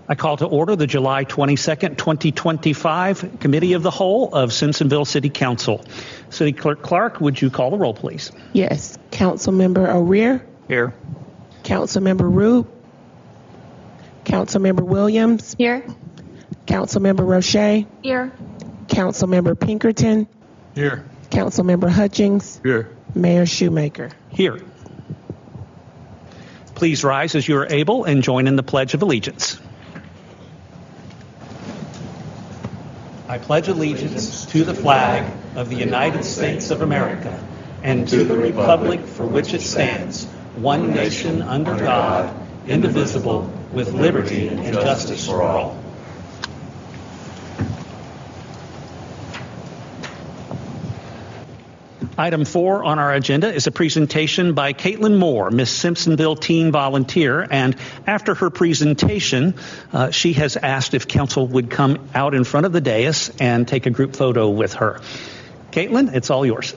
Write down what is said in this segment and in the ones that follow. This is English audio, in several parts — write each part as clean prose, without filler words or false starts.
I call to order the July 22nd, 2025 Committee of the Whole of Simpsonville City Council. City Clerk Clark, would you call the roll, please? Yes. Councilmember O'Rear. Here. Councilmember Rube. Councilmember Williams. Here. Councilmember Roche. Here. Councilmember Pinkerton. Here. Councilmember Hutchings. Here. Mayor Shoemaker. Here. Please rise as you are able and join in the Pledge of Allegiance. I pledge allegiance to the flag of the United States of America and to the republic for which it stands, one nation under God, indivisible, with liberty and justice for all. Item 4 on our agenda is a presentation by Caitlin Moore, Miss Simpsonville Teen Volunteer, and after her presentation, she has asked if council would come out in front of the dais and take a group photo with her. Caitlin, it's all yours.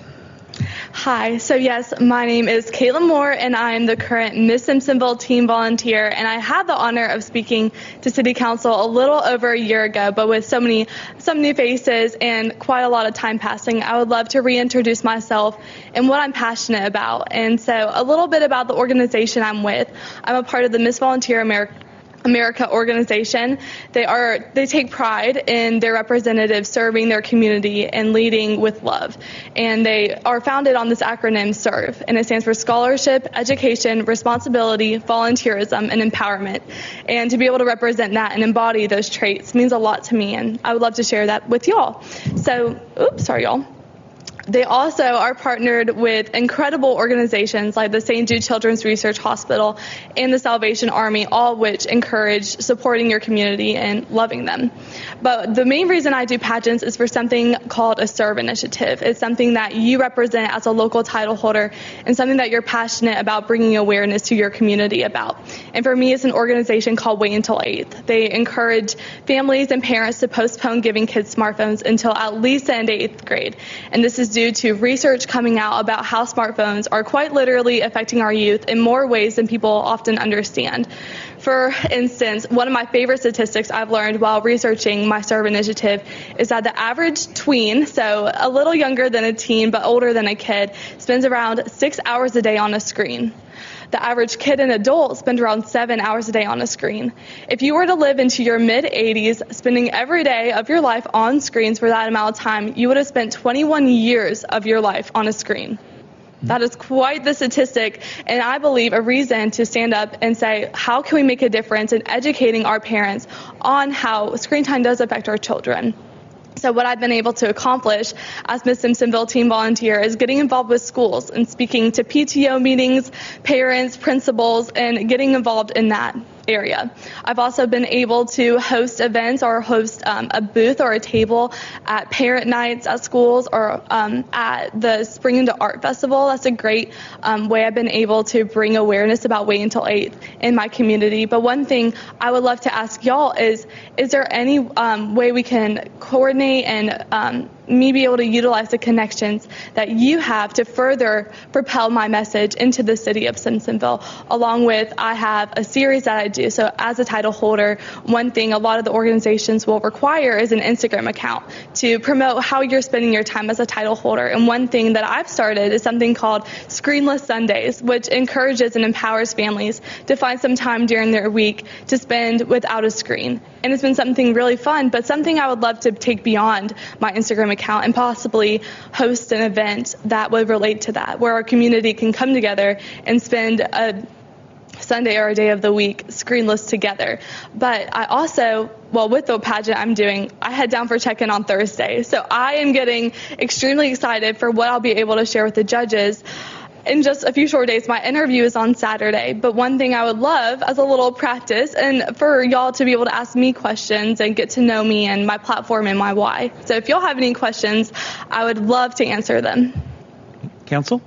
Hi. So yes, my name is Caitlin Moore, and I am the current Miss Simpsonville Teen Volunteer, and I had the honor of speaking to City Council a little over a year ago, but with so many faces and quite a lot of time passing, I would love to reintroduce myself and what I'm passionate about. And so a little bit about the organization I'm with. I'm a part of the Miss Volunteer America organization. They take pride in their representatives serving their community and leading with love. And they are founded on this acronym SERVE, and it stands for Scholarship, Education, Responsibility, Volunteerism, and Empowerment. And to be able to represent that and embody those traits means a lot to me, and I would love to share that with y'all. So, sorry y'all. They also are partnered with incredible organizations like the St. Jude Children's Research Hospital and the Salvation Army, all which encourage supporting your community and loving them. But the main reason I do pageants is for something called a SERVE initiative. It's something that you represent as a local title holder and something that you're passionate about bringing awareness to your community about. And for me, it's an organization called Wait Until 8th. They encourage families and parents to postpone giving kids smartphones until at least the end of 8th grade. And this is due to research coming out about how smartphones are quite literally affecting our youth in more ways than people often understand. For instance, one of my favorite statistics I've learned while researching my SERVE initiative is that the average tween, so a little younger than a teen but older than a kid, spends around 6 hours a day on a screen. The average kid and adult spend around 7 hours a day on a screen. If you were to live into your mid-80s, spending every day of your life on screens for that amount of time, you would have spent 21 years of your life on a screen. That is quite the statistic, and I believe a reason to stand up and say, how can we make a difference in educating our parents on how screen time does affect our children? So what I've been able to accomplish as Miss Simpsonville Teen Volunteer is getting involved with schools and speaking to PTO meetings, parents, principals, and getting involved in that area. I've also been able to host events or host a booth or a table at parent nights at schools or at the Spring Into Art Festival. That's a great way I've been able to bring awareness about Wait Until 8th in my community. But one thing I would love to ask y'all is there any way we can coordinate and me be able to utilize the connections that you have to further propel my message into the city of Simpsonville, along with I have a series that I do. So as a title holder, one thing a lot of the organizations will require is an Instagram account to promote how you're spending your time as a title holder. And one thing that I've started is something called Screenless Sundays, which encourages and empowers families to find some time during their week to spend without a screen. And it's been something really fun, but something I would love to take beyond my Instagram account and possibly host an event that would relate to that, where our community can come together and spend a Sunday or a day of the week screenless together. But I also, with the pageant I'm doing, I head down for check-in on Thursday. So I am getting extremely excited for what I'll be able to share with the judges in just a few short days. My interview is on Saturday, but one thing I would love as a little practice and for y'all to be able to ask me questions and get to know me and my platform and my why. So if y'all have any questions, I would love to answer them. Council?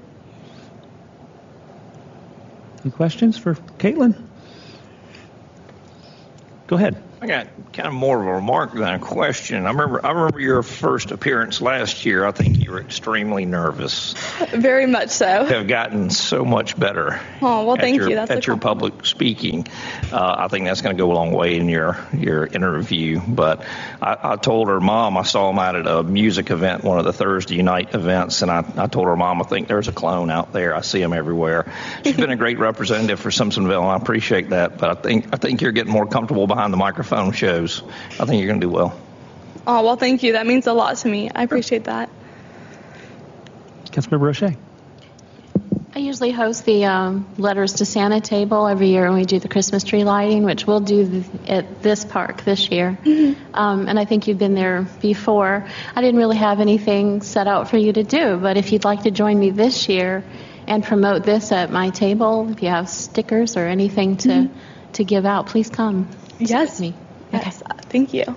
Any questions for Caitlin? Go ahead. I got kind of more of a remark than a question. I remember your first appearance last year. I think you were extremely nervous. Very much so. Have gotten so much better. Oh, well, thank you. That's at your public speaking. I think that's going to go a long way in your interview. But I told her mom, I saw him out at a music event, one of the Thursday night events, and I told her mom, I think there's a clone out there. I see him everywhere. She's been a great representative for Simpsonville, and I appreciate that. But I think you're getting more comfortable behind the microphone shows. I think you're going to do well. Oh, well, thank you. That means a lot to me. I appreciate that. Councilmember Roche. I usually host the Letters to Santa table every year when we do the Christmas tree lighting, which we'll do at this park this year. Mm-hmm. And I think you've been there before. I didn't really have anything set out for you to do, but if you'd like to join me this year and promote this at my table, if you have stickers or anything to give out, please come. Yes. Me. Yes. Okay. Thank you.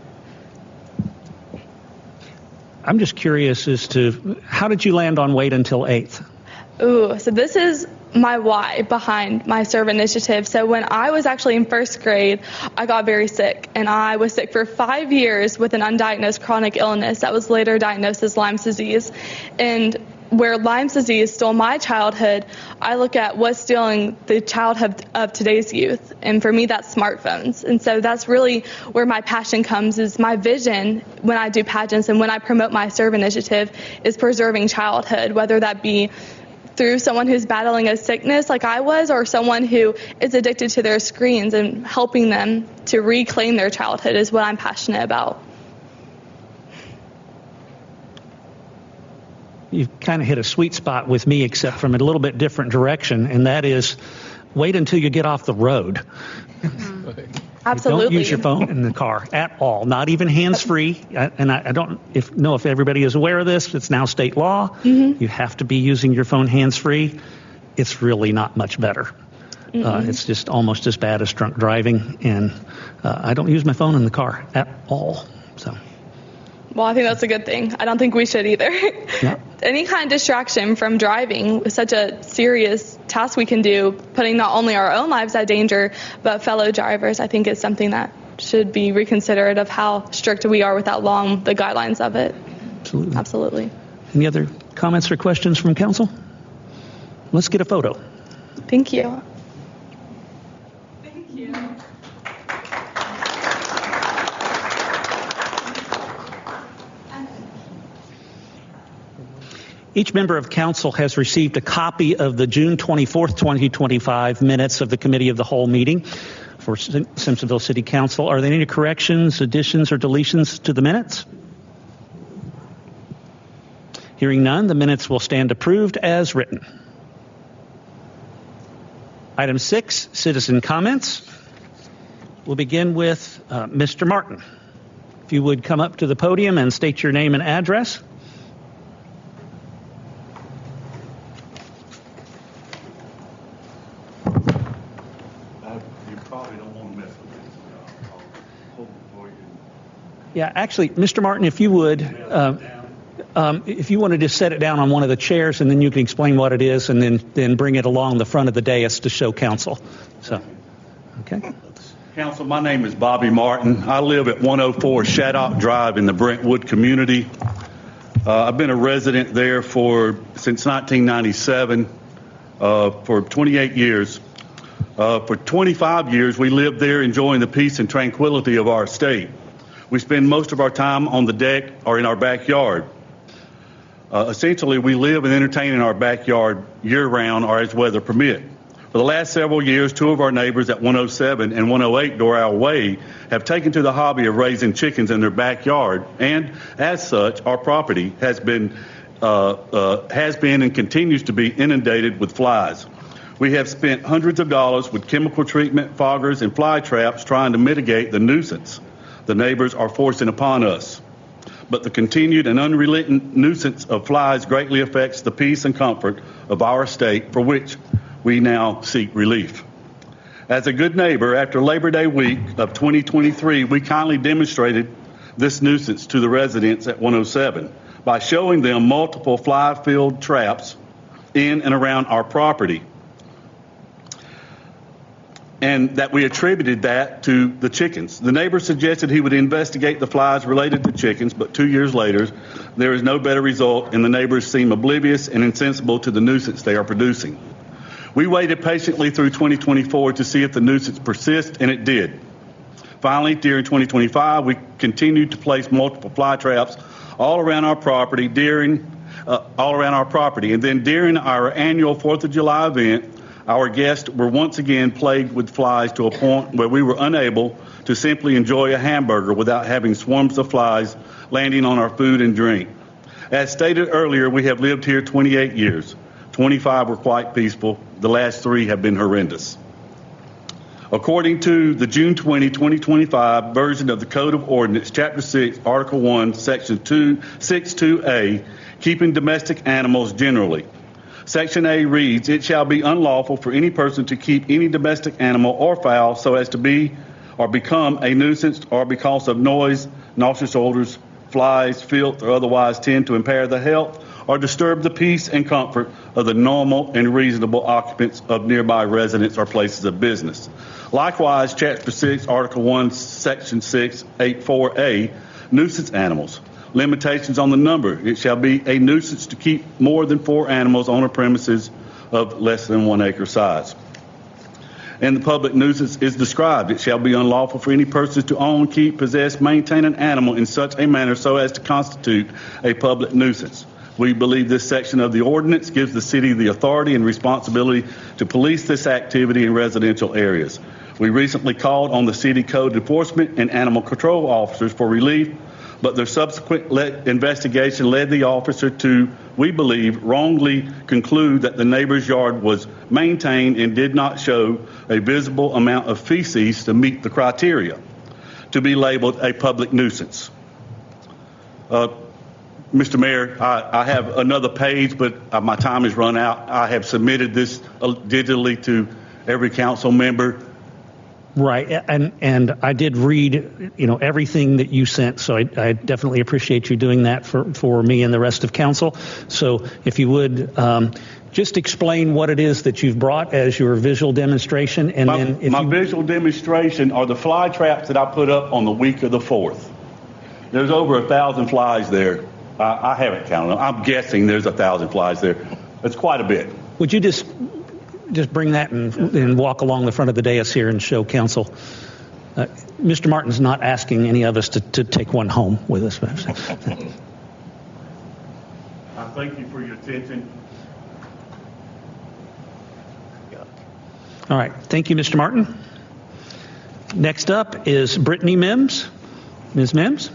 I'm just curious as to how did you land on wait until 8th? Ooh, so this is my why behind my serve initiative. So when I was actually in first grade, I got very sick, and I was sick for 5 years with an undiagnosed chronic illness that was later diagnosed as Lyme's disease. And where Lyme's disease stole my childhood, I look at what's stealing the childhood of today's youth. And for me, that's smartphones. And so that's really where my passion comes, is my vision when I do pageants and when I promote my serve initiative is preserving childhood, whether that be through someone who's battling a sickness like I was, or someone who is addicted to their screens, and helping them to reclaim their childhood is what I'm passionate about. You've kind of hit a sweet spot with me, except from a little bit different direction, and that is wait until you get off the road. Absolutely. Don't use your phone in the car at all, not even hands-free. And I don't know if everybody is aware of this. It's now state law. Mm-hmm. You have to be using your phone hands-free. It's really not much better. It's just almost as bad as drunk driving, and I don't use my phone in the car at all. So. Well, I think that's a good thing. I don't think we should either. Yeah. Any kind of distraction from driving is such a serious task we can do, putting not only our own lives at danger, but fellow drivers. I think is something that should be reconsidered of how strict we are with that law and the guidelines of it. Absolutely. Absolutely. Any other comments or questions from council? Let's get a photo. Thank you. Thank you. Each member of council has received a copy of the June 24th, 2025 minutes of the Committee of the Whole meeting for Simpsonville City Council. Are there any corrections, additions, or deletions to the minutes? Hearing none, the minutes will stand approved as written. Item 6, citizen comments. We'll begin with Mr. Martin. If you would come up to the podium and state your name and address. Yeah, actually, Mr. Martin, if you would, if you want to just set it down on one of the chairs, and then you can explain what it is, and then bring it along the front of the dais to show council. So, okay. Council, my name is Bobby Martin. I live at 104 Shaddock Drive in the Brentwood community. I've been a resident there since 1997, for 28 years. For 25 years, we lived there enjoying the peace and tranquility of our estate. We spend most of our time on the deck or in our backyard. Essentially, we live and entertain in our backyard year-round or as weather permit. For the last several years, two of our neighbors at 107 and 108 Doral Way have taken to the hobby of raising chickens in their backyard, and as such, our property has been and continues to be inundated with flies. We have spent hundreds of dollars with chemical treatment, foggers, and fly traps trying to mitigate the nuisance the neighbors are forcing upon us. But the continued and unrelenting nuisance of flies greatly affects the peace and comfort of our estate, for which we now seek relief. As a good neighbor, after Labor Day week of 2023, we kindly demonstrated this nuisance to the residents at 107 by showing them multiple fly-filled traps in and around our property. and that we attributed that to the chickens. The neighbor suggested he would investigate the flies related to chickens, but 2 years later, there is no better result, and the neighbors seem oblivious and insensible to the nuisance they are producing. We waited patiently through 2024 to see if the nuisance persists, and it did. Finally, during 2025, we continued to place multiple fly traps all around our property, and then during our annual 4th of July event, our guests were once again plagued with flies to a point where we were unable to simply enjoy a hamburger without having swarms of flies landing on our food and drink. As stated earlier, we have lived here 28 years. 25 were quite peaceful. The last 3 have been horrendous. According to the June 20, 2025 version of the Code of Ordinance, Chapter 6, Article 1, Section 62A, keeping domestic animals generally. Section A reads, "It shall be unlawful for any person to keep any domestic animal or fowl so as to be or become a nuisance or because of noise, noxious odors, flies, filth, or otherwise tend to impair the health or disturb the peace and comfort of the normal and reasonable occupants of nearby residents or places of business." Likewise, Chapter 6, Article 1, Section 6, 84A, nuisance animals. Limitations on the number. It shall be a nuisance to keep more than 4 animals on a premises of less than 1 acre size. And the public nuisance is described. It shall be unlawful for any person to own, keep, possess, maintain an animal in such a manner so as to constitute a public nuisance. We believe this section of the ordinance gives the city the authority and responsibility to police this activity in residential areas. We recently called on the city code enforcement and animal control officers for relief, but their subsequent investigation led the officer to, we believe, wrongly conclude that the neighbor's yard was maintained and did not show a visible amount of feces to meet the criteria to be labeled a public nuisance. Mr. Mayor, I have another page, but my time has run out. I have submitted this digitally to every council member. Right, and I did read, everything that you sent, so I definitely appreciate you doing that for me and the rest of council. So if you would just explain what it is that you've brought as your visual demonstration, and then visual demonstration are the fly traps that I put up on the week of the 4th. There's over 1,000 flies there. I haven't counted them. I'm guessing there's 1,000 flies there. It's quite a bit. Would you just bring that and walk along the front of the dais here and show council? Mr. Martin's not asking any of us to take one home with us. I thank you for your attention. All right. Thank you, Mr. Martin. Next up is Brittany Mims. Ms. Mims.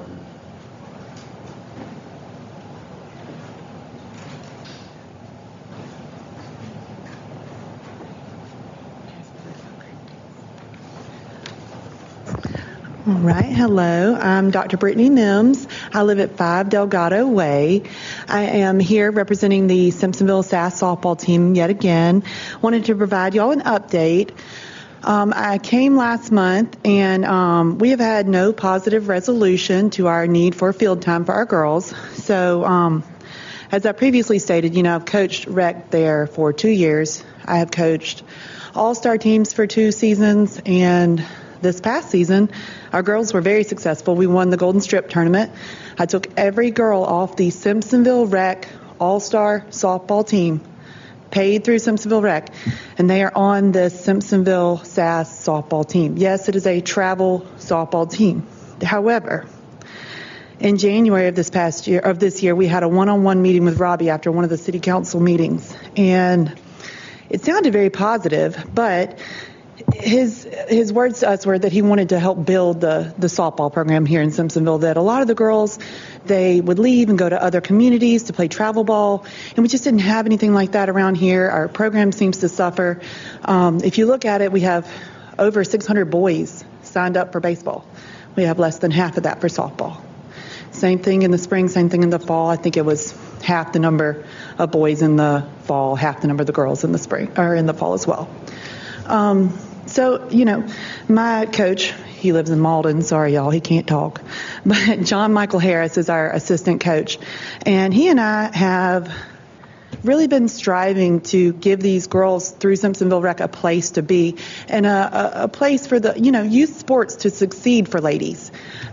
All right. Hello. I'm Dr. Brittany Mims. I live at 5 Delgado Way. I am here representing the Simpsonville SAS softball team yet again. Wanted to provide y'all an update. I came last month, and we have had no positive resolution to our need for field time for our girls. So, as I previously stated, I've coached rec there for 2 years. I have coached all-star teams for 2 seasons, and this past season, our girls were very successful. We won the Golden Strip tournament. I took every girl off the Simpsonville Rec All-Star softball team, paid through Simpsonville Rec, and they are on the Simpsonville SAS softball team. Yes, it is a travel softball team. However, in January of this year, we had a one-on-one meeting with Robbie after one of the city council meetings, and it sounded very positive, but his words to us were that he wanted to help build the softball program here in Simpsonville, that a lot of the girls, they would leave and go to other communities to play travel ball, and we just didn't have anything like that around here. Our program seems to suffer. If you look at it, we have over 600 boys signed up for baseball. We have less than half of that for softball. Same thing in the spring, same thing in the fall. I think it was half the number of boys in the fall, half the number of the girls in the spring or in the fall as well. So, my coach, he lives in Malden. Sorry, y'all, he can't talk. But John Michael Harris is our assistant coach. And he and I have really been striving to give these girls through Simpsonville Rec a place to be and a place for the, youth sports to succeed for ladies.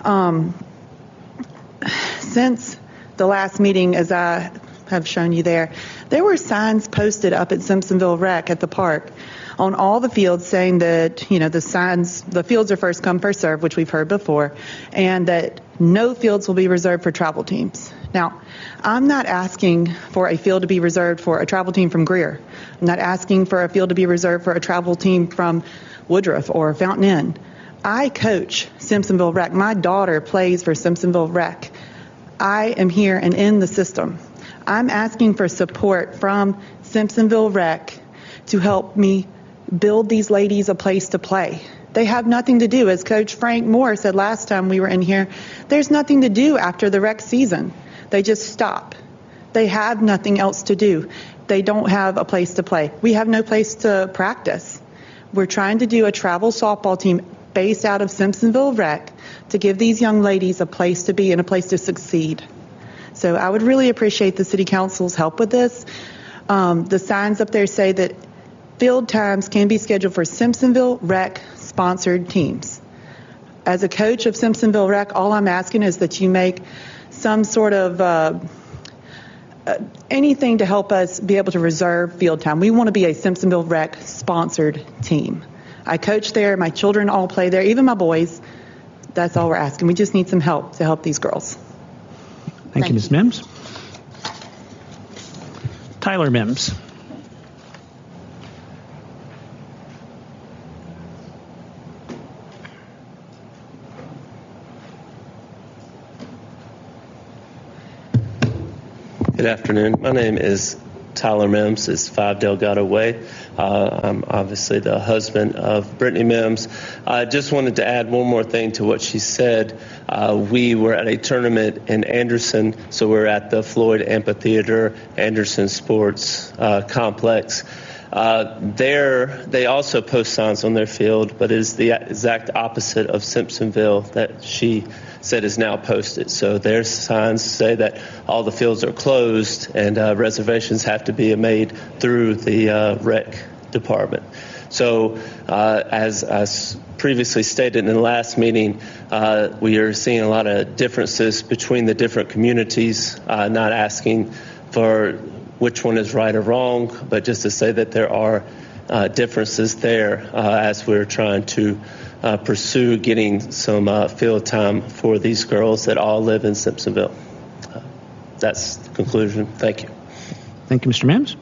Since the last meeting, as I have shown you there were signs posted up at Simpsonville Rec at the park on all the fields saying that, the fields are first come, first serve, which we've heard before, and that no fields will be reserved for travel teams. Now, I'm not asking for a field to be reserved for a travel team from Greer. I'm not asking for a field to be reserved for a travel team from Woodruff or Fountain Inn. I coach Simpsonville Rec. My daughter plays for Simpsonville Rec. I am here and in the system. I'm asking for support from Simpsonville Rec to help me build these ladies a place to play. They have nothing to do. As Coach Frank Moore said last time we were in here, there's nothing to do after the rec season. They just stop. They have nothing else to do. They don't have a place to play. We have no place to practice. We're trying to do a travel softball team based out of Simpsonville Rec to give these young ladies a place to be and a place to succeed. So I would really appreciate the City Council's help with this. The signs up there say that field times can be scheduled for Simpsonville Rec sponsored teams. As a coach of Simpsonville Rec, all I'm asking is that you make some sort of anything to help us be able to reserve field time. We want to be a Simpsonville Rec sponsored team. I coach there. My children all play there, even my boys. That's all we're asking. We just need some help to help these girls. Thank you, Ms. Mims. Tyler Mims. Good afternoon. My name is Tyler Mims. It's 5 Delgado Way. I'm obviously the husband of Brittany Mims. I just wanted to add one more thing to what she said. We were at a tournament in Anderson, so we're at the Floyd Amphitheater, Anderson Sports Complex. There, they also post signs on their field, but it is the exact opposite of Simpsonville that she said is now posted. So their signs say that all the fields are closed and reservations have to be made through the rec department. So as previously stated in the last meeting, we are seeing a lot of differences between the different communities, not asking for which one is right or wrong, but just to say that there are differences there as we're trying to pursue getting some field time for these girls that all live in Simpsonville. That's the conclusion. Thank you. Thank you, Mr. Mims.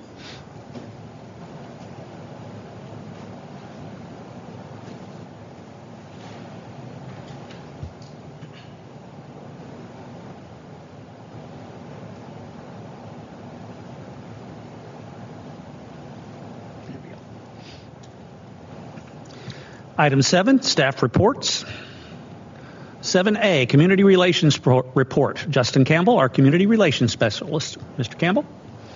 Item 7, staff reports. 7A, Community Relations Report. Justin Campbell, our Community Relations Specialist. Mr. Campbell.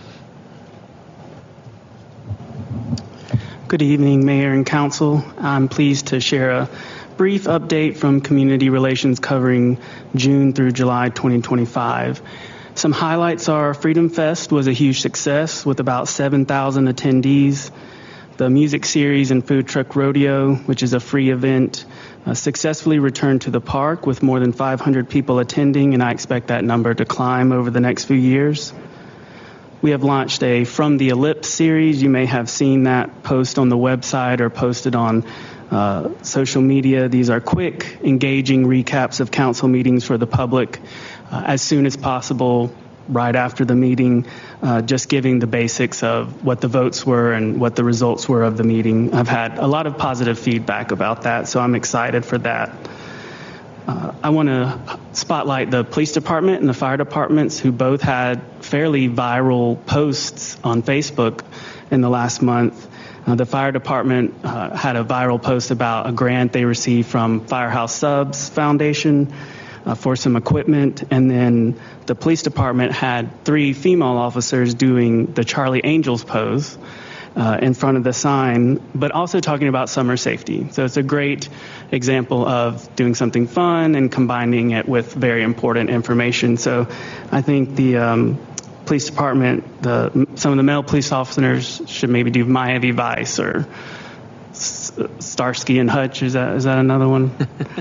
Good evening, Mayor and Council. I'm pleased to share a brief update from Community Relations covering June through July 2025. Some highlights are Freedom Fest was a huge success with about 7,000 attendees. The music series and food truck rodeo, which is a free event, successfully returned to the park with more than 500 people attending, and I expect that number to climb over the next few years. We have launched a From the Ellipse series. You may have seen that post on the website or posted on social media. These are quick, engaging recaps of council meetings for the public as soon as possible, right after the meeting, just giving the basics of what the votes were and what the results were of the meeting. I've had a lot of positive feedback about that, so I'm excited for that. I want to spotlight the police department and the fire departments, who both had fairly viral posts on Facebook in the last month. The fire department had a viral post about a grant they received from Firehouse Subs Foundation for some equipment, and then the police department had 3 female officers doing the Charlie Angels pose in front of the sign, but also talking about summer safety. So it's a great example of doing something fun and combining it with very important information. So I think the police department, some of the male police officers should maybe do Miami Vice or Starsky and Hutch. Is that another one?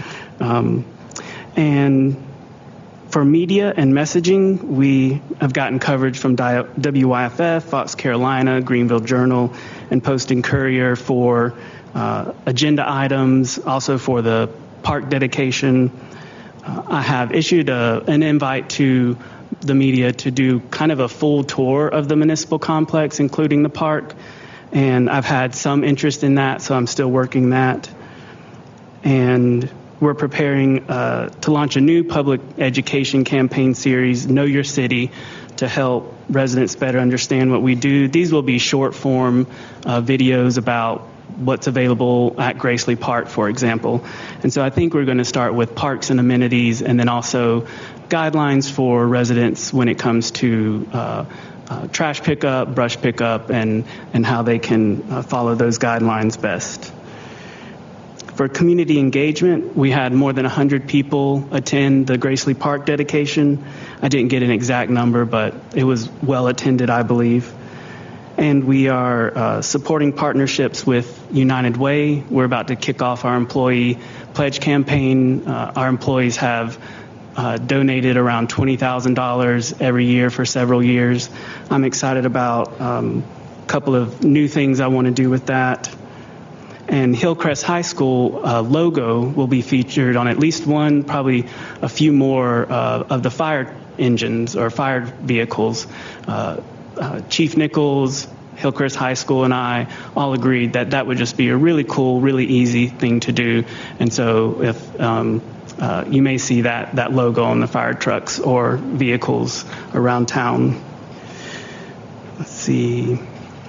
And for media and messaging, we have gotten coverage from WYFF, Fox Carolina, Greenville Journal, and Post and Courier for agenda items, also for the park dedication. I have issued an invite to the media to do kind of a full tour of the municipal complex, including the park. And I've had some interest in that, so I'm still working that. And we're preparing to launch a new public education campaign series, Know Your City, to help residents better understand what we do. These will be short form videos about what's available at Gracely Park, for example. And so I think we're going to start with parks and amenities, and then also guidelines for residents when it comes to trash pickup, brush pickup, and how they can follow those guidelines best. For community engagement, we had more than 100 people attend the Gracely Park dedication. I didn't get an exact number, but it was well attended, I believe. And we are supporting partnerships with United Way. We're about to kick off our employee pledge campaign. Our employees have donated around $20,000 every year for several years. I'm excited about a couple of new things I want to do with that. And Hillcrest High School logo will be featured on at least one, probably a few more of the fire engines or fire vehicles. Chief Nichols, Hillcrest High School, and I all agreed that that would just be a really cool, really easy thing to do. And so if you may see that logo on the fire trucks or vehicles around town. Let's see.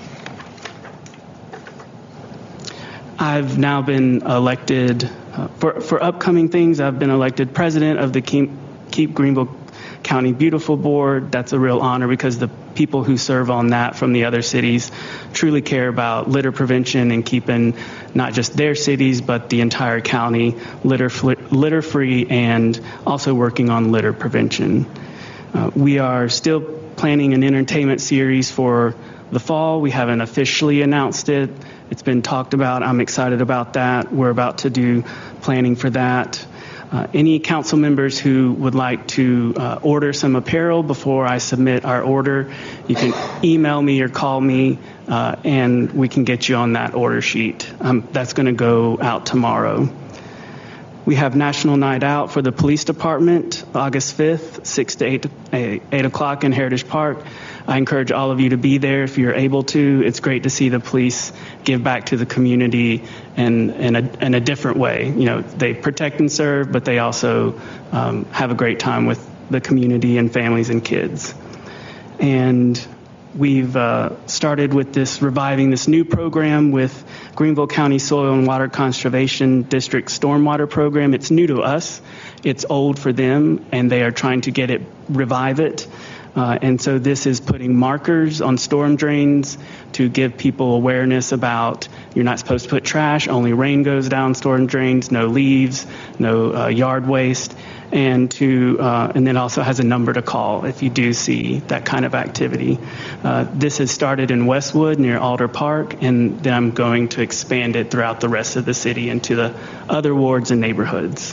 I've now been elected, for upcoming things, I've been elected president of the Keep Greenville County Beautiful Board. That's a real honor because the people who serve on that from the other cities truly care about litter prevention and keeping not just their cities but the entire county litter-free, and also working on litter prevention. We are still planning an entertainment series for the fall. We haven't officially announced it. It's been talked about. I'm excited about that. We're about to do planning for that. Any council members who would like to order some apparel before I submit our order, you can email me or call me, and we can get you on that order sheet. That's going to go out tomorrow. We have National Night Out for the Police Department, August 5th, 6 to 8 o'clock in Heritage Park. I encourage all of you to be there if you're able to. It's great to see the police give back to the community in a different way. You know, they protect and serve, but they also have a great time with the community and families and kids. And we've started with reviving this new program with Greenville County Soil and Water Conservation District Stormwater Program. It's new to us. It's old for them, and they are trying to revive it. And so this is putting markers on storm drains to give people awareness about you're not supposed to put trash, only rain goes down storm drains, no leaves, no yard waste, and then also has a number to call if you do see that kind of activity. This has started in Westwood near Alder Park, and then I'm going to expand it throughout the rest of the city into the other wards and neighborhoods.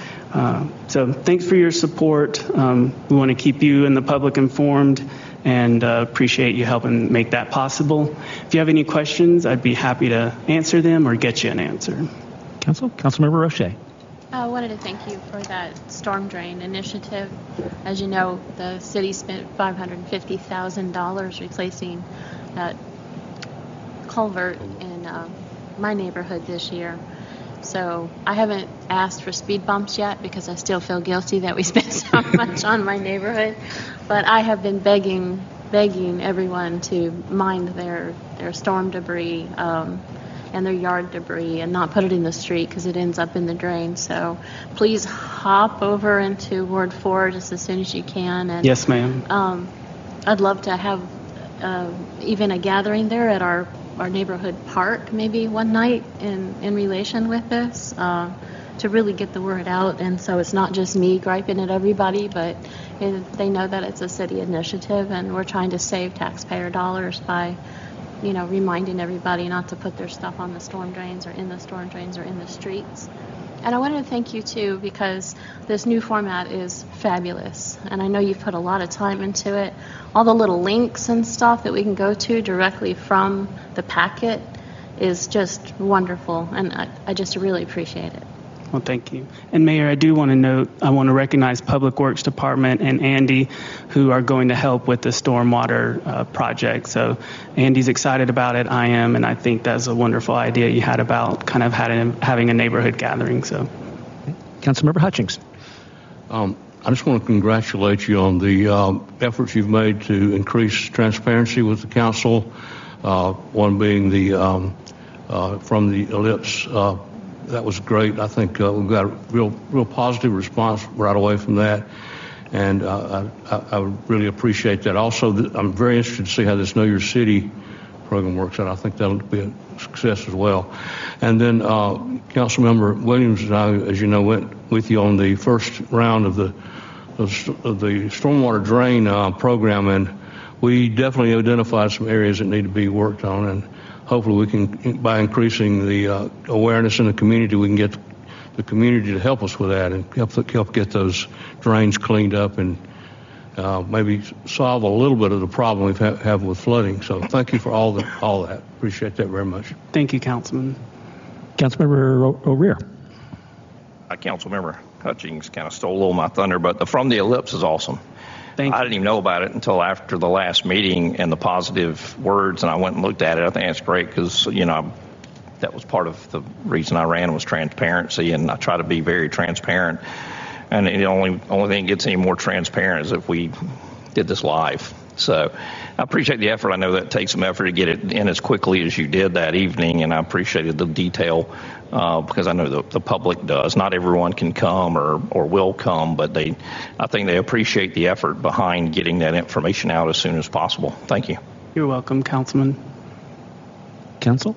So thanks for your support. We want to keep you and the public informed, and appreciate you helping make that possible. If you have any questions, I'd be happy to answer them or get you an answer. Councilmember Roche. I wanted to thank you for that storm drain initiative. As you know, the city spent $550,000 replacing that culvert in my neighborhood this year. So I haven't asked for speed bumps yet because I still feel guilty that we spent so much on my neighborhood. But I have been begging everyone to mind their storm debris and their yard debris and not put it in the street because it ends up in the drain. So please hop over into Ward 4 just as soon as you can. And, yes, ma'am. I'd love to have even a gathering there at our neighborhood park maybe one night in relation with this. to really get the word out. And so it's not just me griping at everybody, but they know that it's a city initiative, and we're trying to save taxpayer dollars by, reminding everybody not to put their stuff on the storm drains or in the storm drains or in the streets. And I wanted to thank you, too, because this new format is fabulous. And I know you've put a lot of time into it. All the little links and stuff that we can go to directly from the packet is just wonderful. And I just really appreciate it. Well, thank you. And Mayor, I do want to note, I want to recognize Public Works Department and Andy, who are going to help with the stormwater project. So Andy's excited about it. I am, and I think that's a wonderful idea you had about kind of having a neighborhood gathering. So, Councilmember Hutchings. I just want to congratulate you on the efforts you've made to increase transparency with the council. One being the from the ellipse. That was great. I think we've got a real positive response right away from that, and I really appreciate that. Also, I'm very interested to see how this Know Your City program works out. I think that'll be a success as well. And then Councilmember Williams and I, as you know, went with you on the first round of the stormwater drain program, and we definitely identified some areas that need to be worked on, and hopefully we can, by increasing the awareness in the community, we can get the community to help us with that and help get those drains cleaned up and maybe solve a little bit of the problem we have with flooding. So thank you for all that. Appreciate that very much. Thank you, Councilman. Councilmember O'Rear. Councilmember Hutchings kind of stole a little of my thunder, but the From the Ellipse is awesome. I didn't even know about it until after the last meeting and the positive words, and I went and looked at it. I think it's great because, that was part of the reason I ran was transparency, and I try to be very transparent. And the only thing that gets any more transparent is if we did this live. So I appreciate the effort. I know that takes some effort to get it in as quickly as you did that evening, and I appreciated the detail because I know the public does. Not everyone can come or will come, but I think they appreciate the effort behind getting that information out as soon as possible. Thank you. You're welcome, Councilman. Council?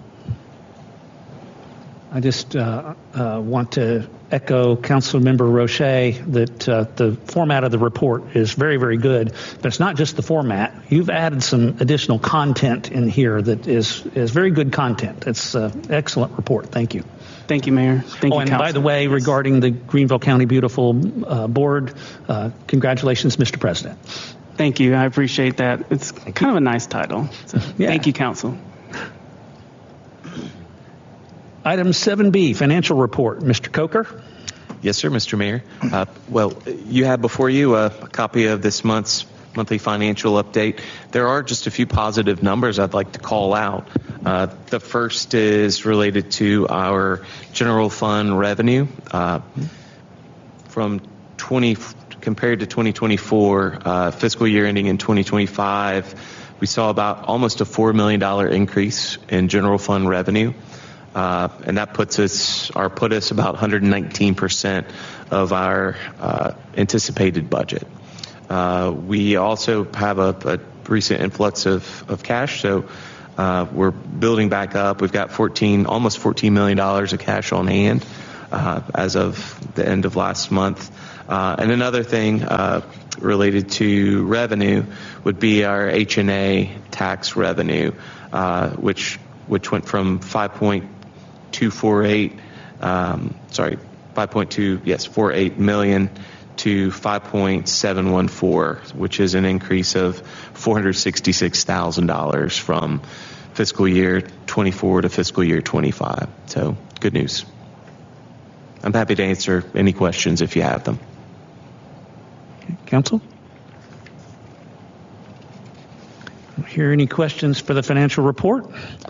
I just want to echo Councilmember Roche that the format of the report is very, very good. But it's not just the format. You've added some additional content in here that is very good content. It's an excellent report. Thank you. Thank you, Mayor. Thank you, and Council. by the way, regarding the Greenville County Beautiful Board, congratulations, Mr. President. Thank you. I appreciate that. It's kind of a nice title. So, yeah. Thank you, Council. Item 7B, financial report. Mr. Coker. Yes, sir, Mr. Mayor. Well, you have before you a copy of this month's monthly financial update. There are just a few positive numbers I'd like to call out. The first is related to our general fund revenue. Compared to 2024, fiscal year ending in 2025, we saw about almost a $4 million increase in general fund revenue. And that put us about 119% of our anticipated budget. We also have a recent influx of cash, so we're building back up. We've got almost $14 million of cash on hand as of the end of last month. And another thing related to revenue would be our H&A tax revenue, which went from 5.48 million to 5.714, which is an increase of $466,000 from fiscal year 24 to fiscal year 25. So good news. I'm happy to answer any questions if you have them. Council? I don't hear any questions for the financial report.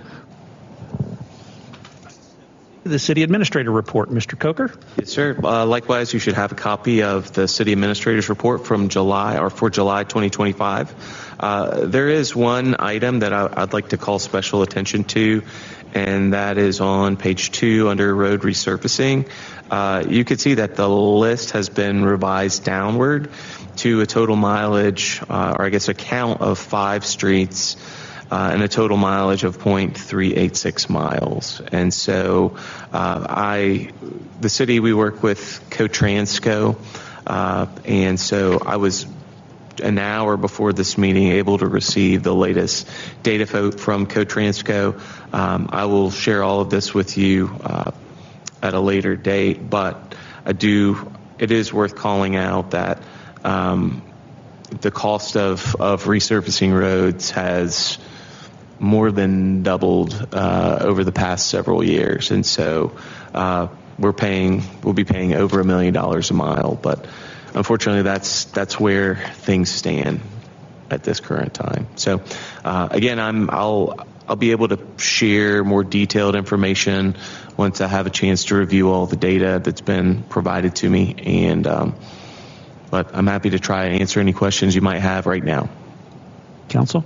The city administrator report, Mr. Coker. Yes, sir. Likewise, you should have a copy of the city administrator's report for July 2025. There is one item that I'd like to call special attention to, and that is on page 2 under road resurfacing. You could see that the list has been revised downward to a total mileage, or I guess a count of 5 streets. and a total mileage of 0.386 miles. And so the city, we work with Cotransco, and so I was an hour before this meeting able to receive the latest data from Cotransco. I will share all of this with you at a later date, but it is worth calling out that the cost of resurfacing roads has more than doubled over the past several years, and so we'll be paying over $1 million a mile, but unfortunately that's where things stand at this current time. So again, I'll be able to share more detailed information once I have a chance to review all the data that's been provided to me, and but I'm happy to try and answer any questions you might have right now. Council?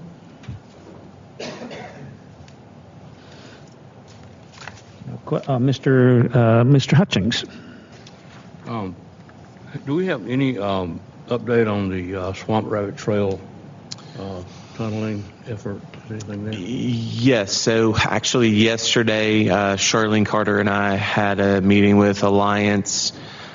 Mr. Hutchings. Do we have any update on the Swamp Rabbit Trail tunneling effort? Anything there? Yes. So actually yesterday, Charlene Carter and I had a meeting with Alliance.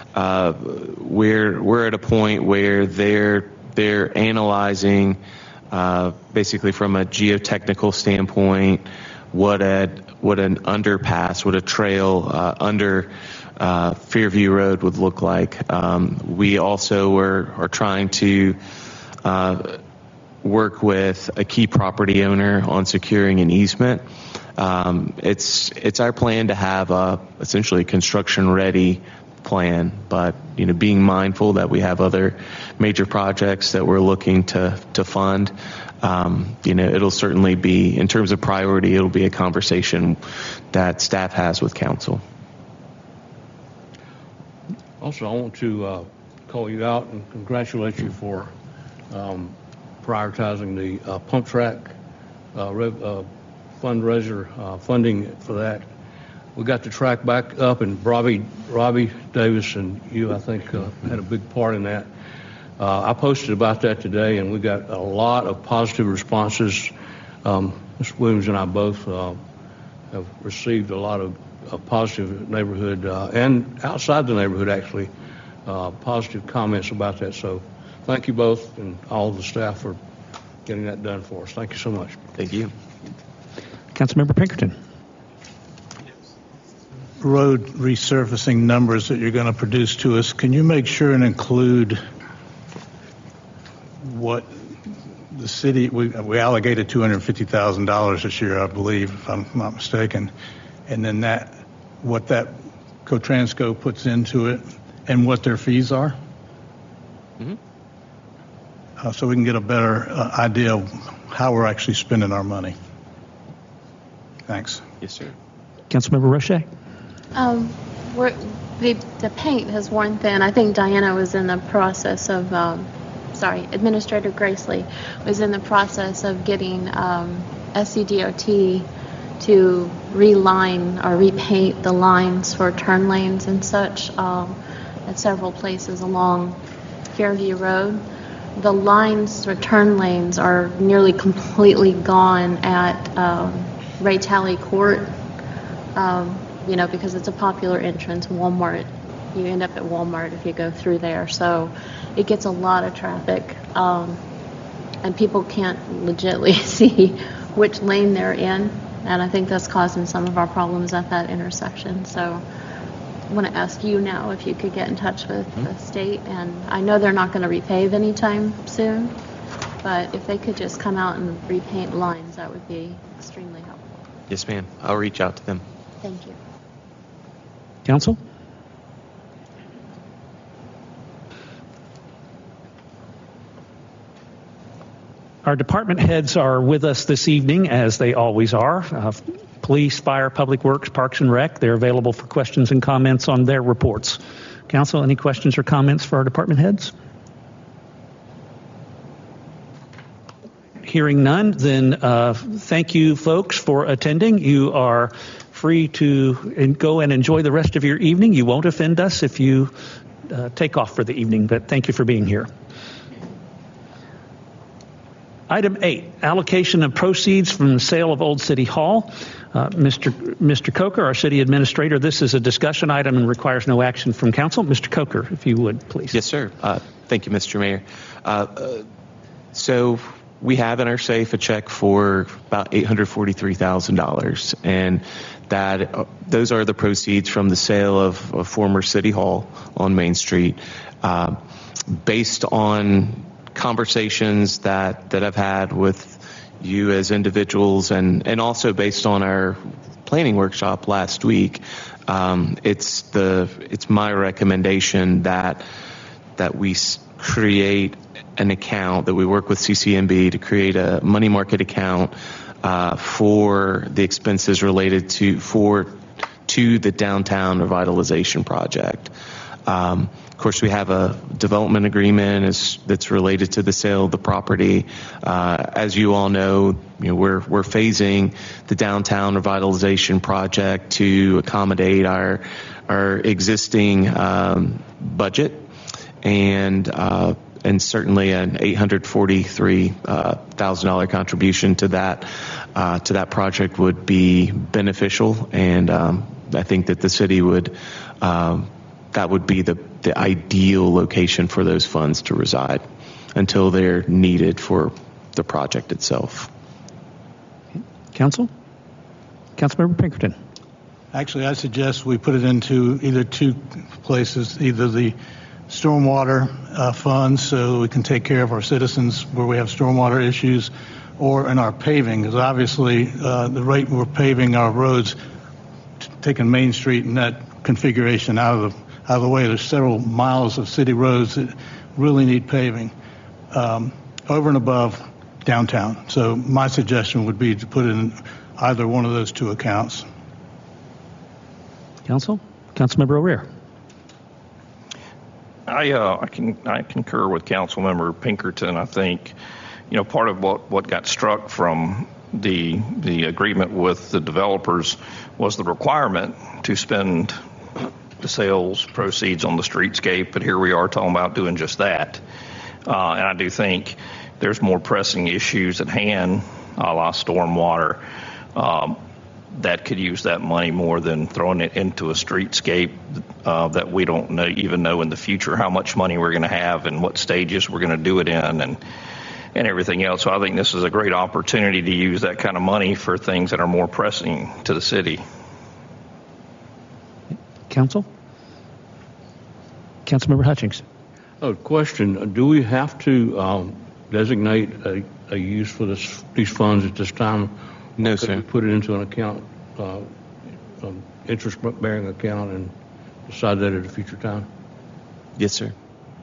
We're at a point where they're analyzing basically from a geotechnical standpoint what an underpass, what a trail under Fairview Road would look like. We also are trying to work with a key property owner on securing an easement. It's our plan to have a essentially construction ready plan, but being mindful that we have other major projects that we're looking to fund. It'll certainly be, in terms of priority, it'll be a conversation that staff has with council. Also, I want to call you out and congratulate you for prioritizing the pump track fundraiser funding for that. We got the track back up, and Robbie Davis and you, I think, had a big part in that. I posted about that today, and we got a lot of positive responses. Mr. Williams and I both have received a lot of positive neighborhood and outside the neighborhood, actually, positive comments about that. So thank you both and all the staff for getting that done for us. Thank you so much. Thank you. Councilmember Pinkerton. Road resurfacing numbers that you're going to produce to us, can you make sure and include what the city, we allocated $250,000 this year, I believe, if I'm not mistaken, and then what that Cotransco puts into it and what their fees are? Mm-hmm. So we can get a better idea of how we're actually spending our money. Thanks. Yes, sir. Councilmember Roche. The paint has worn thin. I think Diana was in the process of, Administrator Gracely was in the process of getting SCDOT to reline or repaint the lines for turn lanes and such at several places along Fairview Road. The lines for turn lanes are nearly completely gone at Ray Talley Court. Because it's a popular entrance. Walmart, you end up at Walmart if you go through there. So it gets a lot of traffic, and people can't legitimately see which lane they're in. And I think that's causing some of our problems at that intersection. So I want to ask you now if you could get in touch with the state. And I know they're not going to repave anytime soon, but if they could just come out and repaint lines, that would be extremely helpful. Yes, ma'am. I'll reach out to them. Thank you. Council? Our department heads are with us this evening, as they always are. Police, Fire, Public Works, Parks and Rec, they're available for questions and comments on their reports. Council, any questions or comments for our department heads? Hearing none, then thank you, folks, for attending. You are free to go and enjoy the rest of your evening. You won't offend us if you take off for the evening, but thank you for being here. Item 8, allocation of proceeds from the sale of Old City Hall. Mr. Coker, our city administrator, this is a discussion item and requires no action from council. Mr. Coker, if you would, please. Yes, sir. Thank you, Mr. Mayor. So we have in our safe a check for about $843,000, and those are the proceeds from the sale of a former City Hall on Main Street. Based on conversations that I've had with you as individuals, and also based on our planning workshop last week, it's my recommendation that we create an account, that we work with CCMB to create a money market account for the expenses related to the downtown revitalization project. Of course, we have a development agreement that's related to the sale of the property. As you all know, we're phasing the downtown revitalization project to accommodate our existing budget, and certainly an $843,000 contribution to that project would be beneficial, and I think that the city would. That would be the ideal location for those funds to reside until they're needed for the project itself. Councilmember Pinkerton. Actually, I suggest we put it into either two places, either the stormwater funds so we can take care of our citizens where we have stormwater issues, or in our paving, because obviously the rate we're paving our roads, taking Main Street and that configuration out of the way, there's several miles of city roads that really need paving over and above downtown. So my suggestion would be to put it in either one of those two accounts. Councilmember O'Rear. I concur with Councilmember Pinkerton. I think, part of what got struck from the agreement with the developers was the requirement to spend the sales proceeds on the streetscape, but here we are talking about doing just that. And I do think there's more pressing issues at hand, a la stormwater, that could use that money more than throwing it into a streetscape that we don't even know in the future how much money we're going to have and what stages we're going to do it in and everything else. So I think this is a great opportunity to use that kind of money for things that are more pressing to the city. Councilmember Hutchings. Question: do we have to designate a use for these funds at this time? No, Could sir. we put it into an account, interest-bearing account, and decide that at a future time? Yes, sir.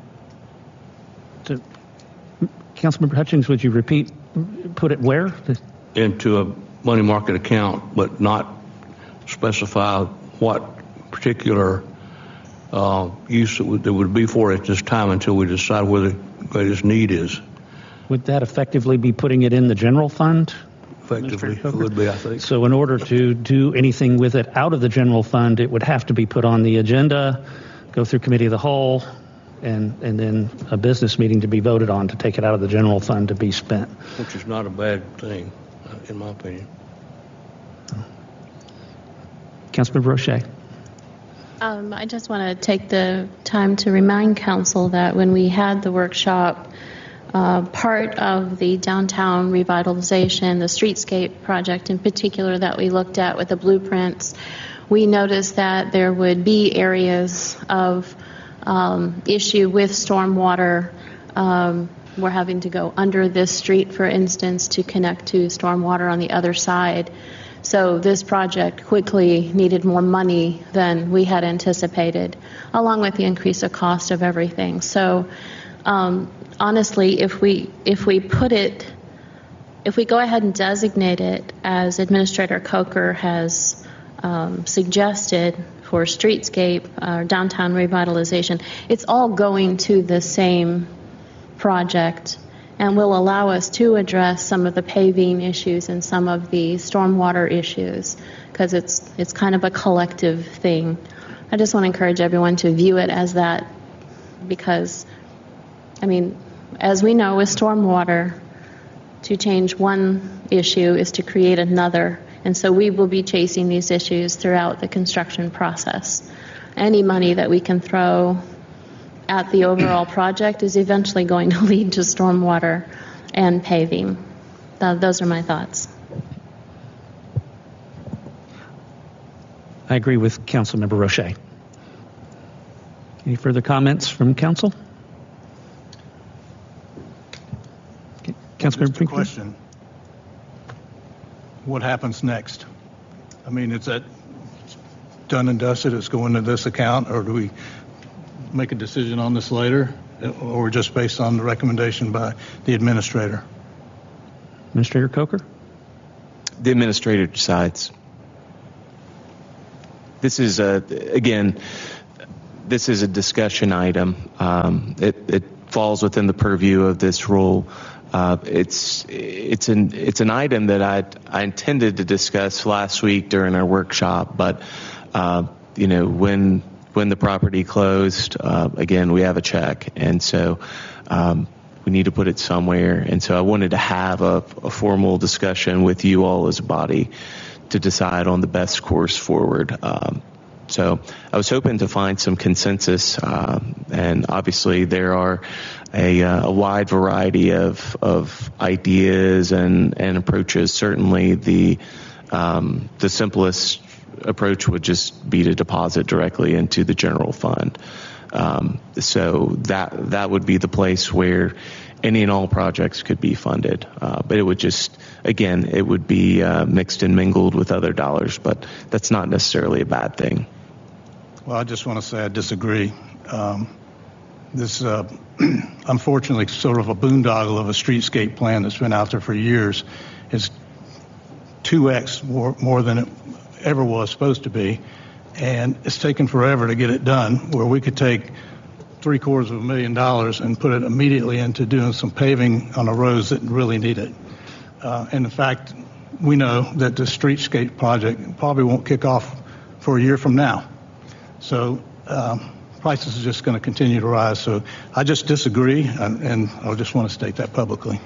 So, Councilmember Hutchings, would you put it where? Into a money market account, but not specify what particular use there would be for it at this time until we decide where the greatest need is. Would that effectively be putting it in the general fund? Effectively, it would be, I think. So in order to do anything with it out of the general fund, it would have to be put on the agenda, go through committee of the whole, and then a business meeting to be voted on to take it out of the general fund to be spent. Which is not a bad thing, in my opinion. Councilmember Roche. I just want to take the time to remind council that when we had the workshop, part of the downtown revitalization, the streetscape project in particular that we looked at with the blueprints, we noticed that there would be areas of issue with stormwater. We're having to go under this street, for instance, to connect to stormwater on the other side. So this project quickly needed more money than we had anticipated, along with the increase of cost of everything. So honestly, if we go ahead and designate it as Administrator Coker has suggested for streetscape or downtown revitalization, it's all going to the same project and will allow us to address some of the paving issues and some of the stormwater issues, because it's kind of a collective thing. I just want to encourage everyone to view it as that, because, I mean, as we know with stormwater, to change one issue is to create another. And so we will be chasing these issues throughout the construction process. Any money that we can throw at the overall project is eventually going to lead to stormwater and paving. Those are my thoughts. I agree with Councilmember Roche. Any further comments from council? Okay. Councilmember Just a question. What happens next? I mean, is that done and dusted? It's going to this account, or do we make a decision on this later, or just based on the recommendation by the administrator? Administrator Coker? The administrator decides. This is again, this is a discussion item. It falls within the purview of this rule. It's an item that I intended to discuss last week during our workshop, but when the property closed, again, we have a check, and so we need to put it somewhere. And so I wanted to have a formal discussion with you all as a body to decide on the best course forward. So I was hoping to find some consensus, and obviously there are a wide variety of ideas and approaches. Certainly the simplest approach would just be to deposit directly into the general fund. So that would be the place where any and all projects could be funded. But it would just, again, it would be mixed and mingled with other dollars, but that's not necessarily a bad thing. Well, I just want to say I disagree. This, unfortunately, sort of a boondoggle of a streetscape plan that's been out there for years is 2x more than it ever was supposed to be. And it's taken forever to get it done, where we could take $750,000 and put it immediately into doing some paving on the roads that really need it. And in fact, we know that the streetscape project probably won't kick off for a year from now. So prices are just going to continue to rise. So I just disagree, and I just want to state that publicly.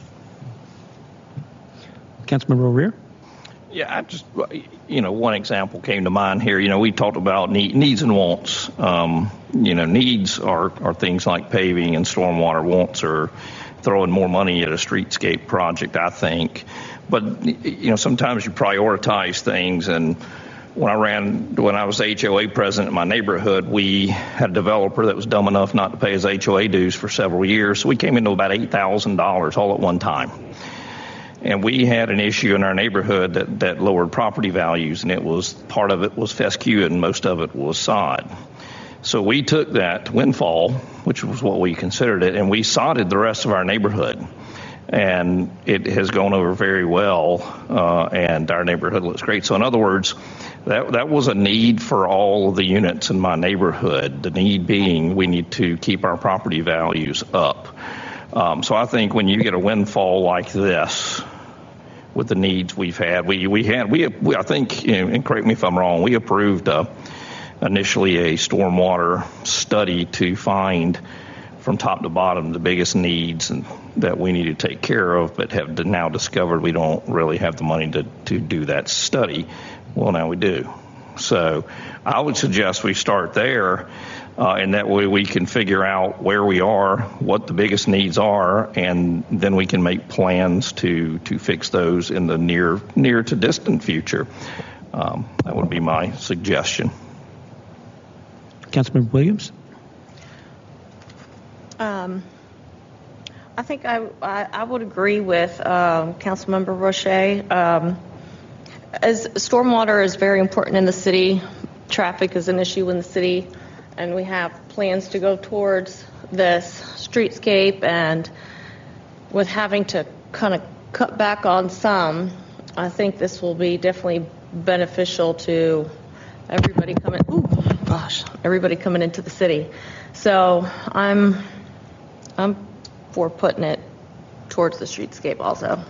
Councilmember O'Rear? Yeah, I just, one example came to mind here. We talked about needs and wants. Needs are things like paving and stormwater. Wants are throwing more money at a streetscape project, I think. But, sometimes you prioritize things. And when I was HOA president in my neighborhood, we had a developer that was dumb enough not to pay his HOA dues for several years. So we came into about $8,000 all at one time. And we had an issue in our neighborhood that lowered property values, and part of it was fescue and most of it was sod. So we took that windfall, which was what we considered it, and we sodded the rest of our neighborhood. And it has gone over very well, and our neighborhood looks great. So in other words, that was a need for all of the units in my neighborhood, the need being we need to keep our property values up. So I think when you get a windfall like this, with the needs we've had, I think, and correct me if I'm wrong, we approved initially a stormwater study to find from top to bottom the biggest needs and that we need to take care of, but have now discovered we don't really have the money to do that study. Well, now we do. So I would suggest we start there. And that way we can figure out where we are, what the biggest needs are, and then we can make plans to fix those in the near to distant future. That would be my suggestion. Councilmember Williams? I think I would agree with Councilmember Roche. As stormwater is very important in the city, traffic is an issue in the city. And we have plans to go towards this streetscape, and with having to kind of cut back on some, I think this will be definitely beneficial to everybody coming. Everybody coming into the city. So I'm for putting it towards the streetscape also.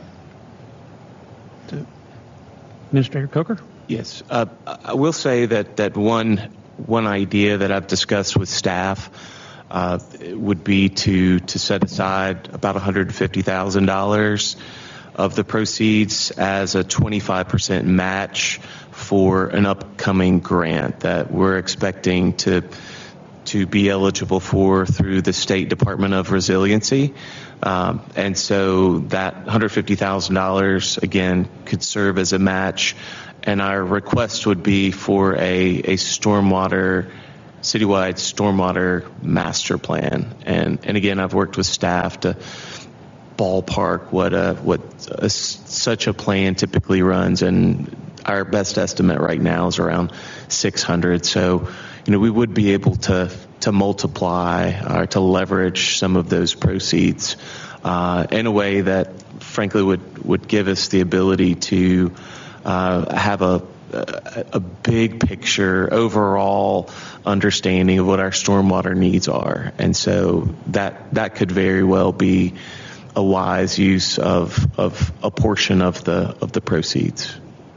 Administrator Coker? Yes, I will say that one idea that I've discussed with staff would be to set aside about $150,000 of the proceeds as a 25% match for an upcoming grant that we're expecting to be eligible for through the State Department of Resiliency. And so that $150,000, again, could serve as a match. And our request would be for a citywide stormwater master plan. And again, I've worked with staff to ballpark what such a plan typically runs, and our best estimate right now is around 600. So, we would be able to multiply or to leverage some of those proceeds in a way that, frankly, would give us the ability to have a big picture overall understanding of what our stormwater needs are. And so that could very well be a wise use of a portion of the proceeds.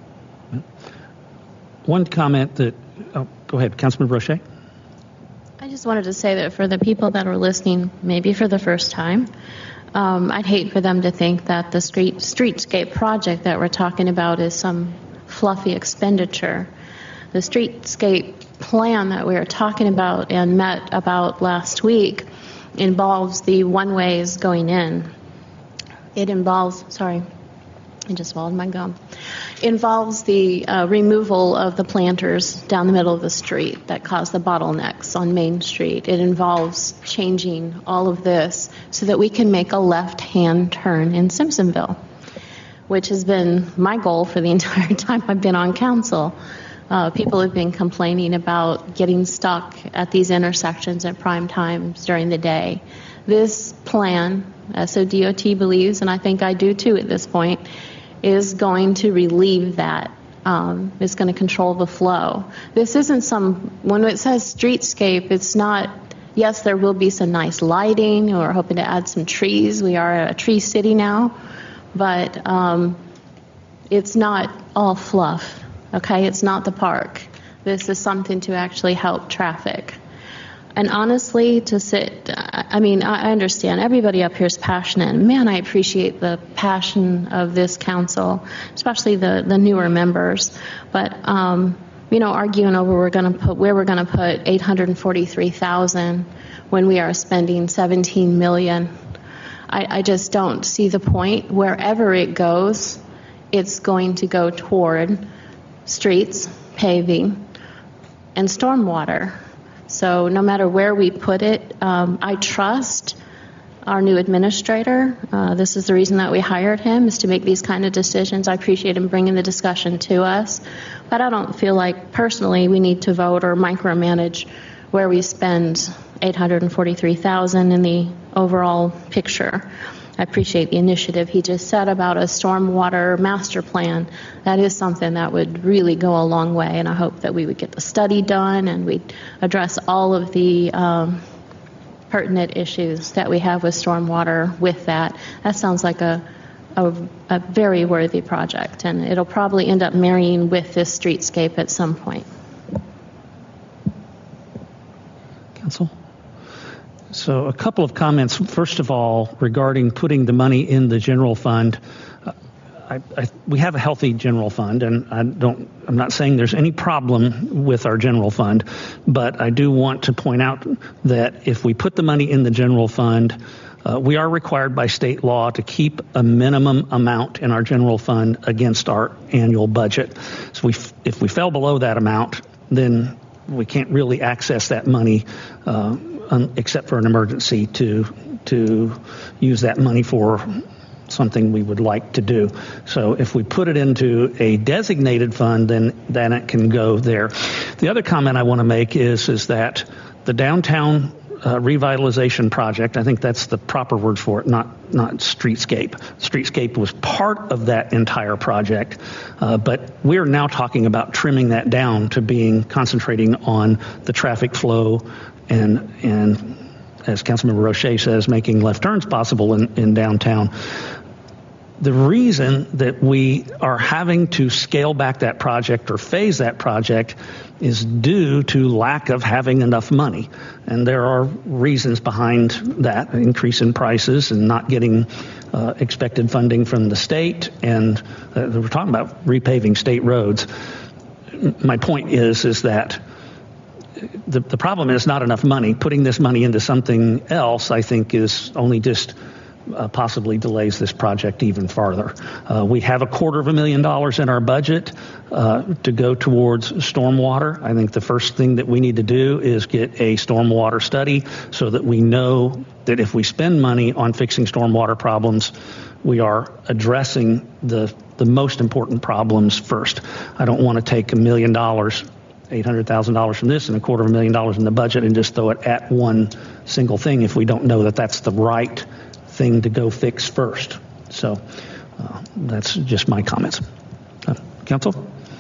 One comment that, go ahead, Councilman Roche. I just wanted to say that for the people that are listening, maybe for the first time, I'd hate for them to think that the streetscape project that we're talking about is some fluffy expenditure. The streetscape plan that we were talking about and met about last week involves the one-ways going in. It involves, sorry, I just swallowed my gum. Involves the removal of the planters down the middle of the street that cause the bottlenecks on Main Street. It involves changing all of this so that we can make a left-hand turn in Simpsonville, which has been my goal for the entire time I've been on council. People have been complaining about getting stuck at these intersections at prime times during the day. This plan, SODOT believes, and I think I do too at this point, is going to relieve that. It's going to control the flow. This isn't when it says streetscape, it's not, yes, there will be some nice lighting. We're hoping to add some trees. We are a tree city now. But it's not all fluff, okay? It's not the park. This is something to actually help traffic. And honestly, I understand everybody up here is passionate. Man, I appreciate the passion of this council, especially the newer members. But, arguing over where we're going to put $843,000 when we are spending $17 million, I just don't see the point. Wherever it goes, it's going to go toward streets, paving, and stormwater. So no matter where we put it, I trust our new administrator. This is the reason that we hired him, is to make these kind of decisions. I appreciate him bringing the discussion to us. But I don't feel like personally we need to vote or micromanage where we spend $843,000 in the overall picture. I appreciate the initiative he just said about a stormwater master plan. That is something that would really go a long way, and I hope that we would get the study done and we'd address all of the pertinent issues that we have with stormwater with that. That sounds like a very worthy project, and it'll probably end up marrying with this streetscape at some point. Council? So a couple of comments. First of all, regarding putting the money in the general fund, we have a healthy general fund, and I'm not saying there's any problem with our general fund, but I do want to point out that if we put the money in the general fund, we are required by state law to keep a minimum amount in our general fund against our annual budget. So if we fell below that amount, then we can't really access that money except for an emergency to use that money for something we would like to do. So if we put it into a designated fund, then it can go there. The other comment I want to make is that the downtown revitalization project, I think that's the proper word for it, not streetscape. Streetscape was part of that entire project, but we're now talking about trimming that down to concentrating on the traffic flow and as Councilmember Roche says, making left turns possible in downtown. The reason that we are having to scale back that project or phase that project is due to lack of having enough money. And there are reasons behind that, increase in prices and not getting expected funding from the state. And we're talking about repaving state roads. My point is that the problem is not enough money. Putting this money into something else, I think, is only just possibly delays this project even farther. We have $250,000 in our budget to go towards stormwater. I think the first thing that we need to do is get a stormwater study so that we know that if we spend money on fixing stormwater problems, we are addressing the most important problems first. I don't want to take $1 million, $800,000 from this and $250,000 in the budget and just throw it at one single thing if we don't know that that's the right thing to go fix first. So that's just my comments. Council?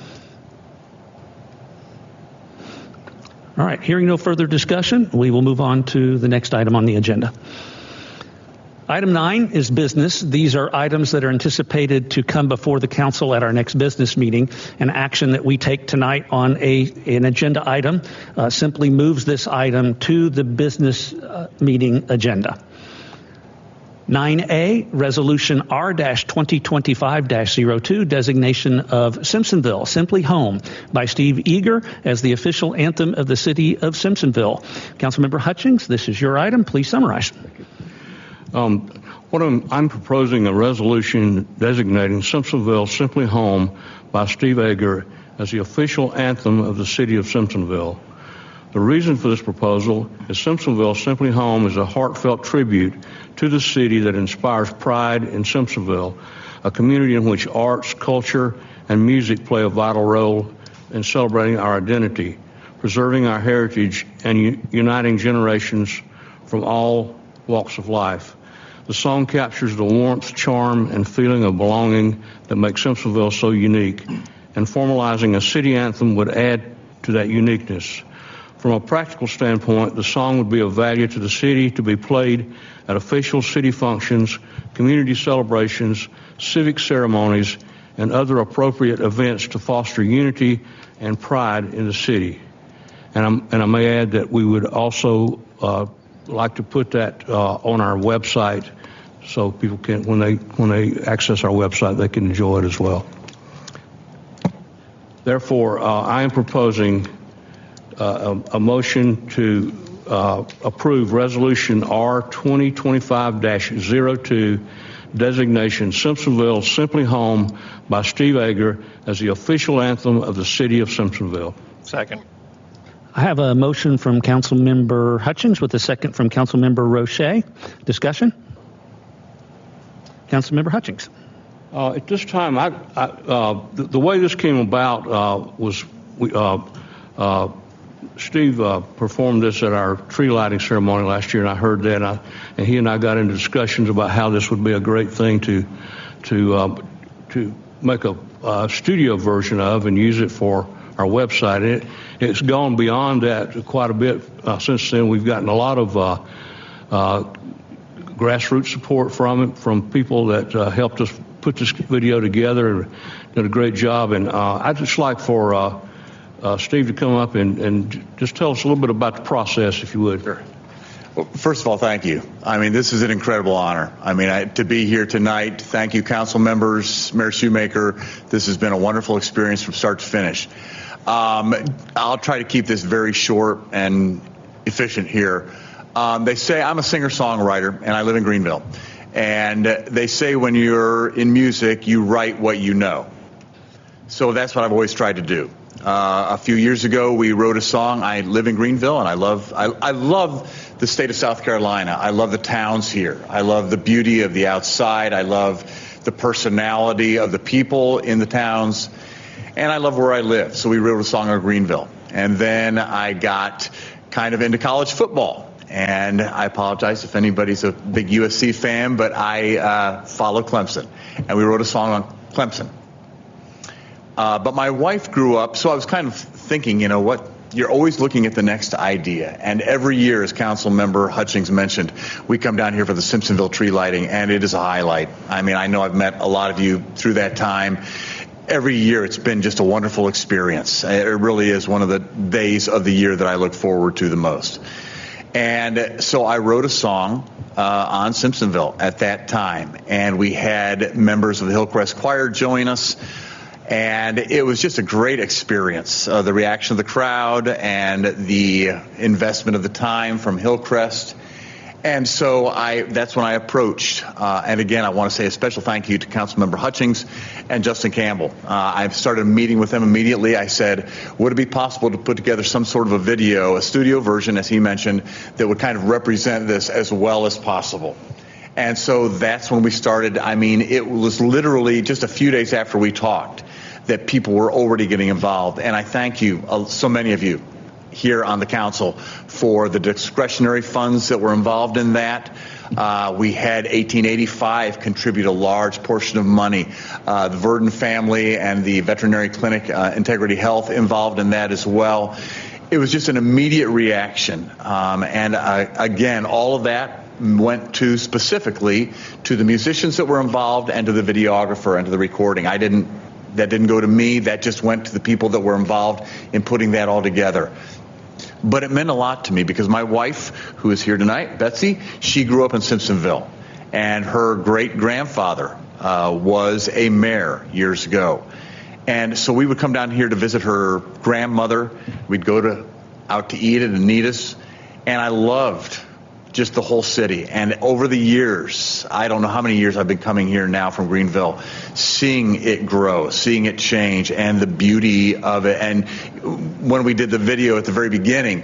All right, hearing no further discussion, we will move on to the next item on the agenda. Item 9 is business. These are items that are anticipated to come before the council at our next business meeting. An action that we take tonight on an agenda item simply moves this item to the business meeting agenda. 9A, Resolution R-2025-02, designation of Simpsonville, Simply Home, by Steve Eager as the official anthem of the city of Simpsonville. Councilmember Hutchings, this is your item. Please summarize. I'm proposing a resolution designating Simpsonville, Simply Home, by Steve Eager as the official anthem of the city of Simpsonville. The reason for this proposal is Simpsonville, Simply Home is a heartfelt tribute to the city that inspires pride in Simpsonville, a community in which arts, culture, and music play a vital role in celebrating our identity, preserving our heritage, and uniting generations from all walks of life. The song captures the warmth, charm, and feeling of belonging that makes Simpsonville so unique, and formalizing a city anthem would add to that uniqueness. From a practical standpoint, the song would be of value to the city to be played at official city functions, community celebrations, civic ceremonies, and other appropriate events to foster unity and pride in the city. And I may add that we would also like to put that on our website so people can, when they access our website, they can enjoy it as well. Therefore, I am proposing a motion to approve Resolution R-2025-02, designation Simpsonville, Simply Home, by Steve Eager as the official anthem of the city of Simpsonville. Second. I have a motion from Councilmember Hutchings with a second from Councilmember Roche. Discussion? Councilmember Hutchings. At this time, the way this came about was Steve performed this at our tree lighting ceremony last year, and I heard that, and he and I got into discussions about how this would be a great thing to make a studio version of and use it for our website. It's gone beyond that quite a bit since then. We've gotten a lot of grassroots support from people that helped us put this video together and did a great job. And I'd just like for Steve to come up and just tell us a little bit about the process, if you would. Sure. Well, first of all, thank you. I mean, this is an incredible honor. I mean, to be here tonight, thank you, council members, Mayor Shoemaker. This has been a wonderful experience from start to finish. I'll try to keep this very short and efficient here. They say I'm a singer-songwriter, and I live in Greenville. And they say when you're in music, you write what you know. So that's what I've always tried to do. A few years ago, we wrote a song. I live in Greenville, and I love the state of South Carolina. I love the towns here. I love the beauty of the outside. I love the personality of the people in the towns, and I love where I live. So we wrote a song on Greenville. And then I got kind of into college football. And I apologize if anybody's a big USC fan, but I follow Clemson. And we wrote a song on Clemson. But my wife grew up, so I was kind of thinking, what you're always looking at the next idea. And every year, as Councilmember Hutchings mentioned, we come down here for the Simpsonville tree lighting, and it is a highlight. I mean, I know I've met a lot of you through that time. Every year, it's been just a wonderful experience. It really is one of the days of the year that I look forward to the most. And so I wrote a song on Simpsonville at that time, and we had members of the Hillcrest Choir join us, and it was just a great experience. The reaction of the crowd and the investment of the time from Hillcrest. And so that's when I approached. And again, I want to say a special thank you to Councilmember Hutchings and Justin Campbell. I started a meeting with them immediately. I said, would it be possible to put together some sort of a video, a studio version, as he mentioned, that would kind of represent this as well as possible? And so that's when we started. I mean, it was literally just a few days after we talked that people were already getting involved. And I thank you, so many of you here on the council, for the discretionary funds that were involved in that. We had 1885 contribute a large portion of money. The Verdon family and the veterinary clinic, Integrity Health, involved in that as well. It was just an immediate reaction. Again, all of that went to specifically to the musicians that were involved and to the videographer and to the recording. That didn't go to me. That just went to the people that were involved in putting that all together. But it meant a lot to me because my wife, who is here tonight, Betsy, she grew up in Simpsonville. And her great-grandfather was a mayor years ago. And so we would come down here to visit her grandmother. We'd go out to eat at Anita's. And I loved just the whole city. And over the years, I don't know how many years I've been coming here now from Greenville, seeing it grow, seeing it change, and the beauty of it. And when we did the video at the very beginning,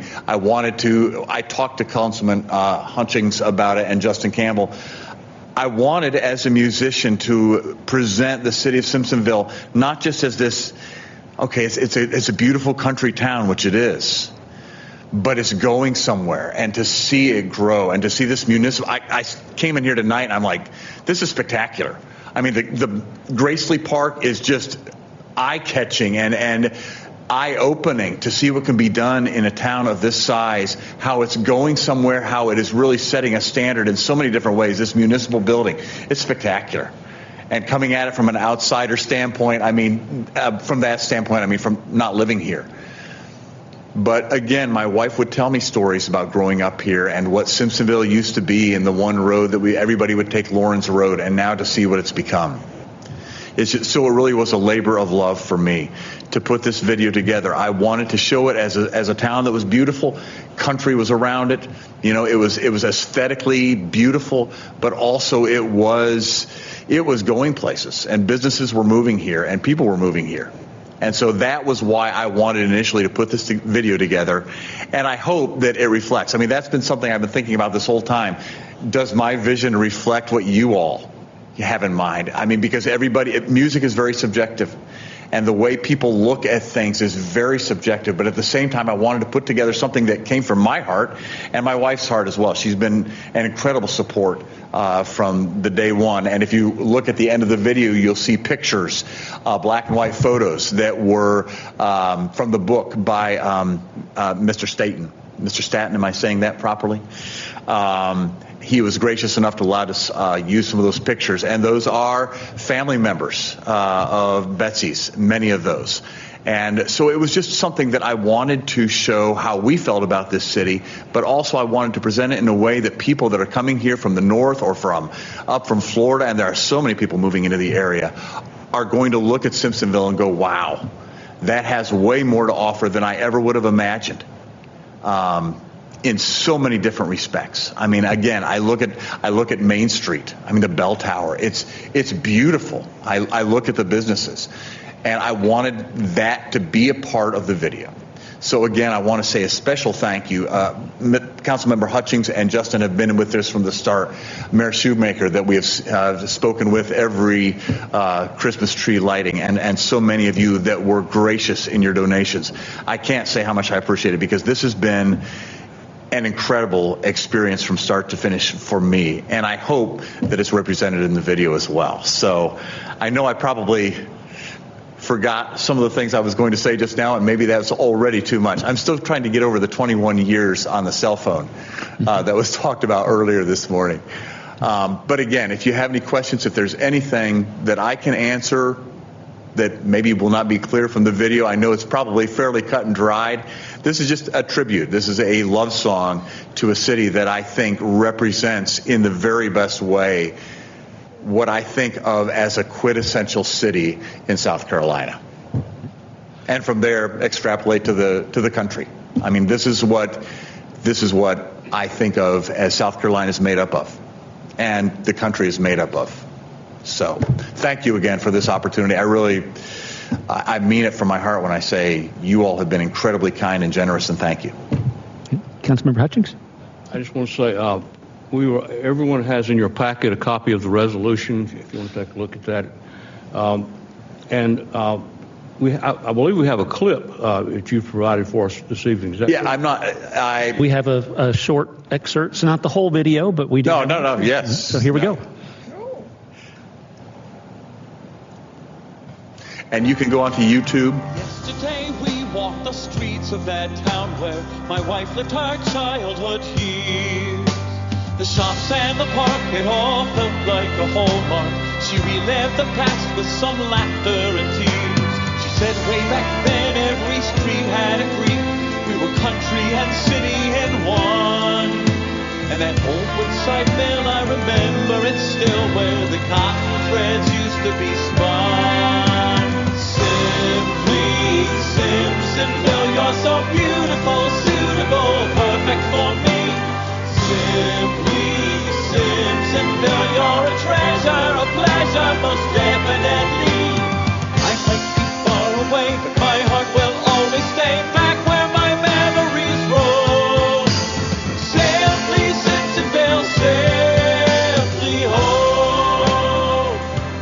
I talked to Councilman Hutchings about it and Justin Campbell. I wanted, as a musician, to present the city of Simpsonville not just as this, okay, it's a beautiful country town, which it is, but it's going somewhere, and to see it grow and to see this municipal. I came in here tonight and I'm like, this is spectacular. I mean, the Gracely Park is just eye-catching and eye-opening to see what can be done in a town of this size, how it's going somewhere, how it is really setting a standard in so many different ways. This municipal building, it's spectacular. And coming at it from an outsider standpoint, from not living here. But again, my wife would tell me stories about growing up here and what Simpsonville used to be, and the one road that everybody would take, Lawrence Road, and now to see what it's become. So it really was a labor of love for me to put this video together. I wanted to show it as a town that was beautiful. Country was around it. You know, it was aesthetically beautiful, but also it was going places, and businesses were moving here and people were moving here. And so that was why I wanted initially to put this video together. And I hope that it reflects. I mean, that's been something I've been thinking about this whole time. Does my vision reflect what you all have in mind? I mean, because music is very subjective. And the way people look at things is very subjective. But at the same time, I wanted to put together something that came from my heart and my wife's heart as well. She's been an incredible support from the day one. And if you look at the end of the video, you'll see pictures, black and white photos that were from the book by Mr. Staten. Mr. Staten, am I saying that properly? He was gracious enough to allow us use some of those pictures. And those are family members of Betsy's, many of those. And so it was just something that I wanted to show how we felt about this city, but also I wanted to present it in a way that people that are coming here from the north or from Florida, and there are so many people moving into the area, are going to look at Simpsonville and go, wow, that has way more to offer than I ever would have imagined. In so many different respects. I mean, again, I look at Main Street. I mean, the bell tower. It's beautiful. I look at the businesses, and I wanted that to be a part of the video. So again, I want to say a special thank you. Councilmember Hutchings and Justin have been with us from the start. Mayor Shoemaker, that we have spoken with every Christmas tree lighting, and so many of you that were gracious in your donations. I can't say how much I appreciate it, because this has been an incredible experience from start to finish for me, and I hope that it's represented in the video as well. So I know I probably forgot some of the things I was going to say just now, and maybe that's already too much. I'm still trying to get over the 21 years on the cell phone that was talked about earlier this morning. But again, if you have any questions, if there's anything that I can answer that maybe will not be clear from the video, I know it's probably fairly cut and dried. This is just a tribute. This is a love song to a city that I think represents in the very best way what I think of as a quintessential city in South Carolina. And from there, extrapolate to the country. I mean, this is what I think of as South Carolina is made up of, and the country is made up of. So, thank you again for this opportunity. I mean it from my heart when I say you all have been incredibly kind and generous, and thank you. Councilmember Hutchings? I just want to say, everyone has in your packet a copy of the resolution, if you want to take a look at that. I believe we have a clip that you've provided for us this evening. Is that correct? We have a short excerpt. It's not the whole video, but we do. No, yes. So here we go. And you can go onto YouTube. Yesterday we walked the streets of that town where my wife lived her childhood years. The shops and the park, it all felt like a hallmark. She relived the past with some laughter and tears. She said way back then every street had a creek. We were country and city in one. And that old Woodside Mill, I remember it still, where the cotton threads used to be spun. Simply Simpsonville, you're so beautiful, suitable, perfect for me. Simply Simpsonville, you're a treasure, a pleasure, most definitely. I might be far away, but my heart will always stay back where my memories roll. Simply Simpsonville, simply home.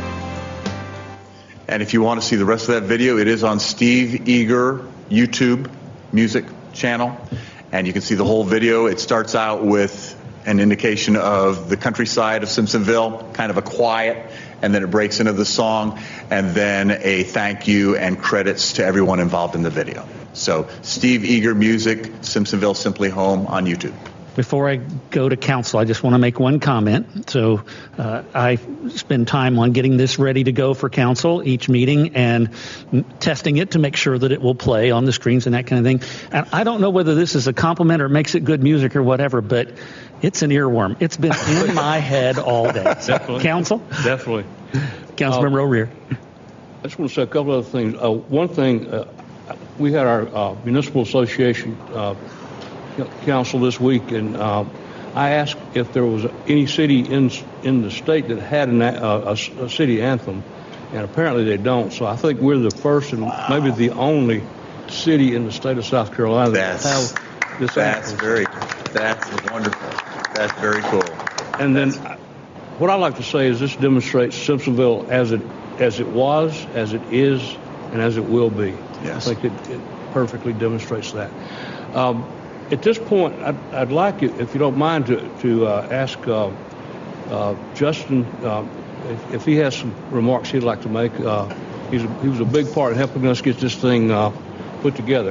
And if you want to see the rest of that video, it is on Steve Eager YouTube music channel. And you can see the whole video. It starts out with an indication of the countryside of Simpsonville, kind of a quiet, and then it breaks into the song, and then a thank you and credits to everyone involved in the video. So Steve Eager Music, Simpsonville Simply Home on YouTube. Before I go to council, I just want to make one comment. So I spend time on getting this ready to go for council each meeting and testing it to make sure that it will play on the screens and that kind of thing. And I don't know whether this is a compliment or makes it good music or whatever, but it's an earworm. It's been in my head all day. Definitely. Council? Definitely. Councilmember O'Rear. I just want to say a couple other things. One thing, we had our municipal association council this week, and I asked if there was any city in the state that had a city anthem, and apparently they don't. So I think we're the first and maybe the only city in the state of South Carolina that have this anthem. That's wonderful. That's very cool. And then what I like to say is this demonstrates Simpsonville as it was, as it is, and as it will be. Yes. I think it perfectly demonstrates that. At this point, I'd like you, if you don't mind, to ask Justin if he has some remarks he'd like to make. He was a big part in helping us get this thing put together.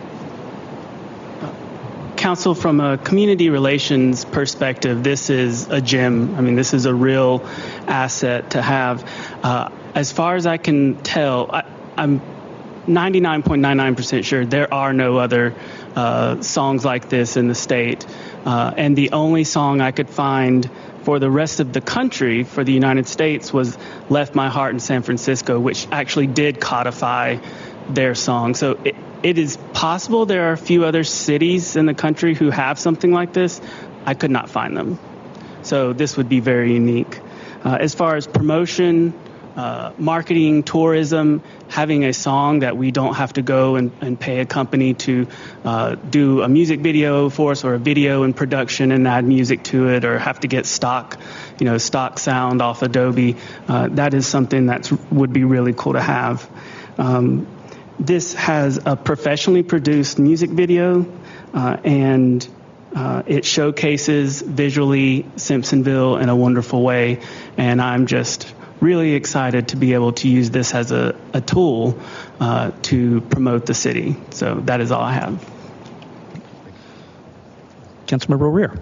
Council, from a community relations perspective, this is a gem. I mean, this is a real asset to have. As far as I can tell, I'm 99.99% sure there are no other songs like this in the state. And the only song I could find for the rest of the country, for the United States, was Left My Heart in San Francisco, which actually did codify their song. So it is possible there are a few other cities in the country who have something like this. I could not find them. So this would be very unique. As far as promotion, marketing, tourism, having a song that we don't have to go and pay a company to do a music video for us, or a video in production and add music to it, or have to get stock sound off Adobe. That is something that would be really cool to have. This has a professionally produced music video, and it showcases visually Simpsonville in a wonderful way, and I'm just really excited to be able to use this as a tool to promote the city. So that is all I have. Councilmember O'Rear.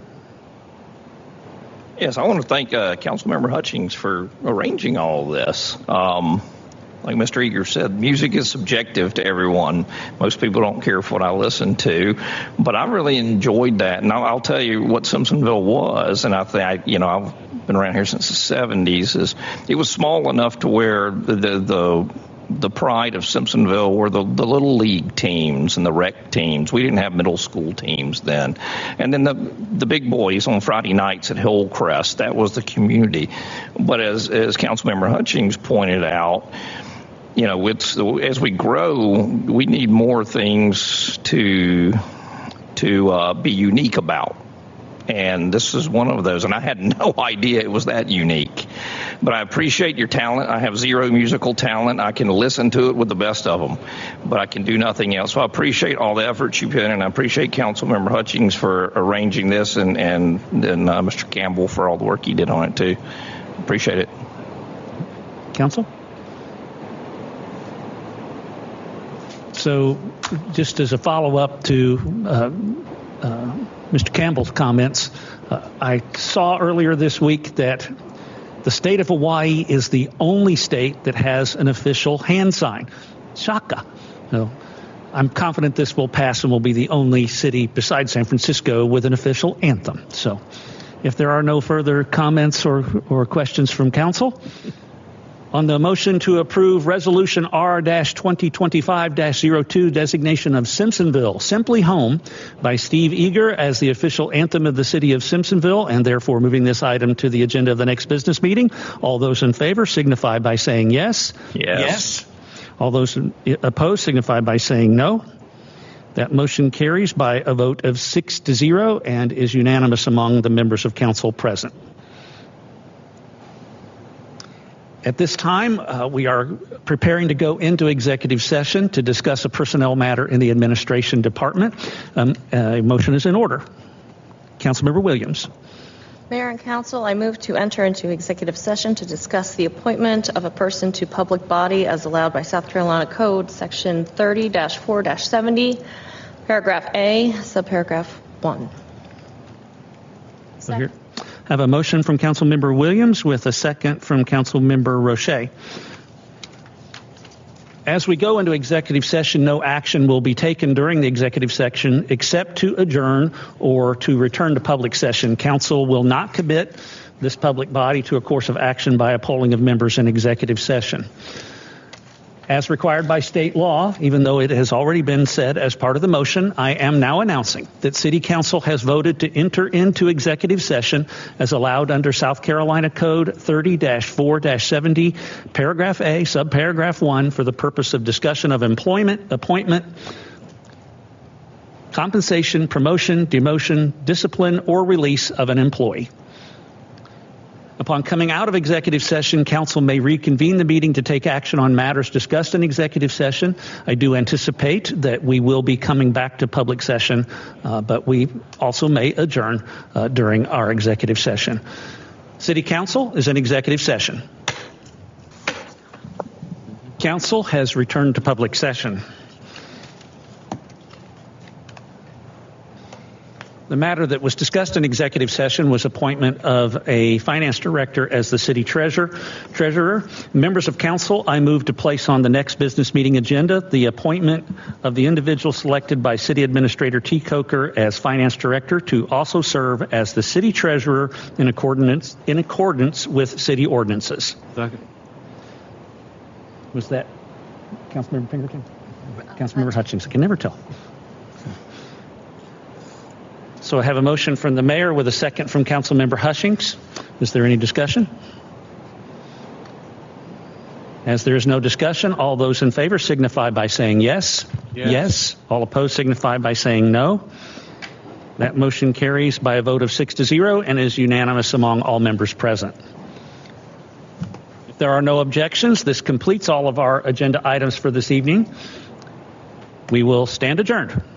Yes, I want to thank Councilmember Hutchings for arranging all of this. Like Mr. Eager said, music is subjective to everyone. Most people don't care for what I listen to, but I really enjoyed that. And I'll tell you what Simpsonville was, and I think I've been around here since the 70s. Is it was small enough to where the pride of Simpsonville were the little league teams and the rec teams. We didn't have middle school teams then. And then the big boys on Friday nights at Hillcrest, that was the community. But as Councilmember Hutchings pointed out, as we grow, we need more things to be unique about. And this is one of those. And I had no idea it was that unique. But I appreciate your talent. I have zero musical talent. I can listen to it with the best of them, but I can do nothing else. So I appreciate all the efforts you put in, and I appreciate Councilmember Hutchings for arranging this, and Mr. Campbell for all the work he did on it, too. Appreciate it. Council? So just as a follow-up to Mr. Campbell's comments, I saw earlier this week that the state of Hawaii is the only state that has an official hand sign, shaka. So I'm confident this will pass and will be the only city besides San Francisco with an official anthem. So if there are no further comments or questions from council, on the motion to approve Resolution R-2025-02, designation of Simpsonville, Simply Home, by Steve Eager as the official anthem of the city of Simpsonville, and therefore moving this item to the agenda of the next business meeting. All those in favor signify by saying yes. Yes. All those opposed signify by saying no. That motion carries by a vote of 6-0 and is unanimous among the members of council present. At this time, we are preparing to go into executive session to discuss a personnel matter in the administration department. A motion is in order. Councilmember Williams. Mayor and Council, I move to enter into executive session to discuss the appointment of a person to public body as allowed by South Carolina Code, Section 30-4-70, Paragraph A, Subparagraph 1. Second. I have a motion from Councilmember Williams with a second from Councilmember Roche. As we go into executive session, no action will be taken during the executive session except to adjourn or to return to public session. Council will not commit this public body to a course of action by a polling of members in executive session. As required by state law, even though it has already been said as part of the motion, I am now announcing that City Council has voted to enter into executive session as allowed under South Carolina Code 30-4-70, Paragraph A, Subparagraph 1, for the purpose of discussion of employment, appointment, compensation, promotion, demotion, discipline, or release of an employee. Upon coming out of executive session, council may reconvene the meeting to take action on matters discussed in executive session. I do anticipate that we will be coming back to public session, but we also may adjourn during our executive session. City Council is in executive session. Council has returned to public session. The matter that was discussed in executive session was appointment of a finance director as the city treasurer. Members of council, I move to place on the next business meeting agenda the appointment of the individual selected by City Administrator T. Coker as finance director to also serve as the city treasurer in accordance with city ordinances. Second. Was that Councilmember Pinkerton? Councilmember Hutchings. I can never tell. So I have a motion from the mayor with a second from Councilmember Hutchings. Is there any discussion? As there is no discussion, all those in favor signify by saying yes. Yes. All opposed signify by saying no. That motion carries by a vote of 6-0 and is unanimous among all members present. If there are no objections, this completes all of our agenda items for this evening. We will stand adjourned.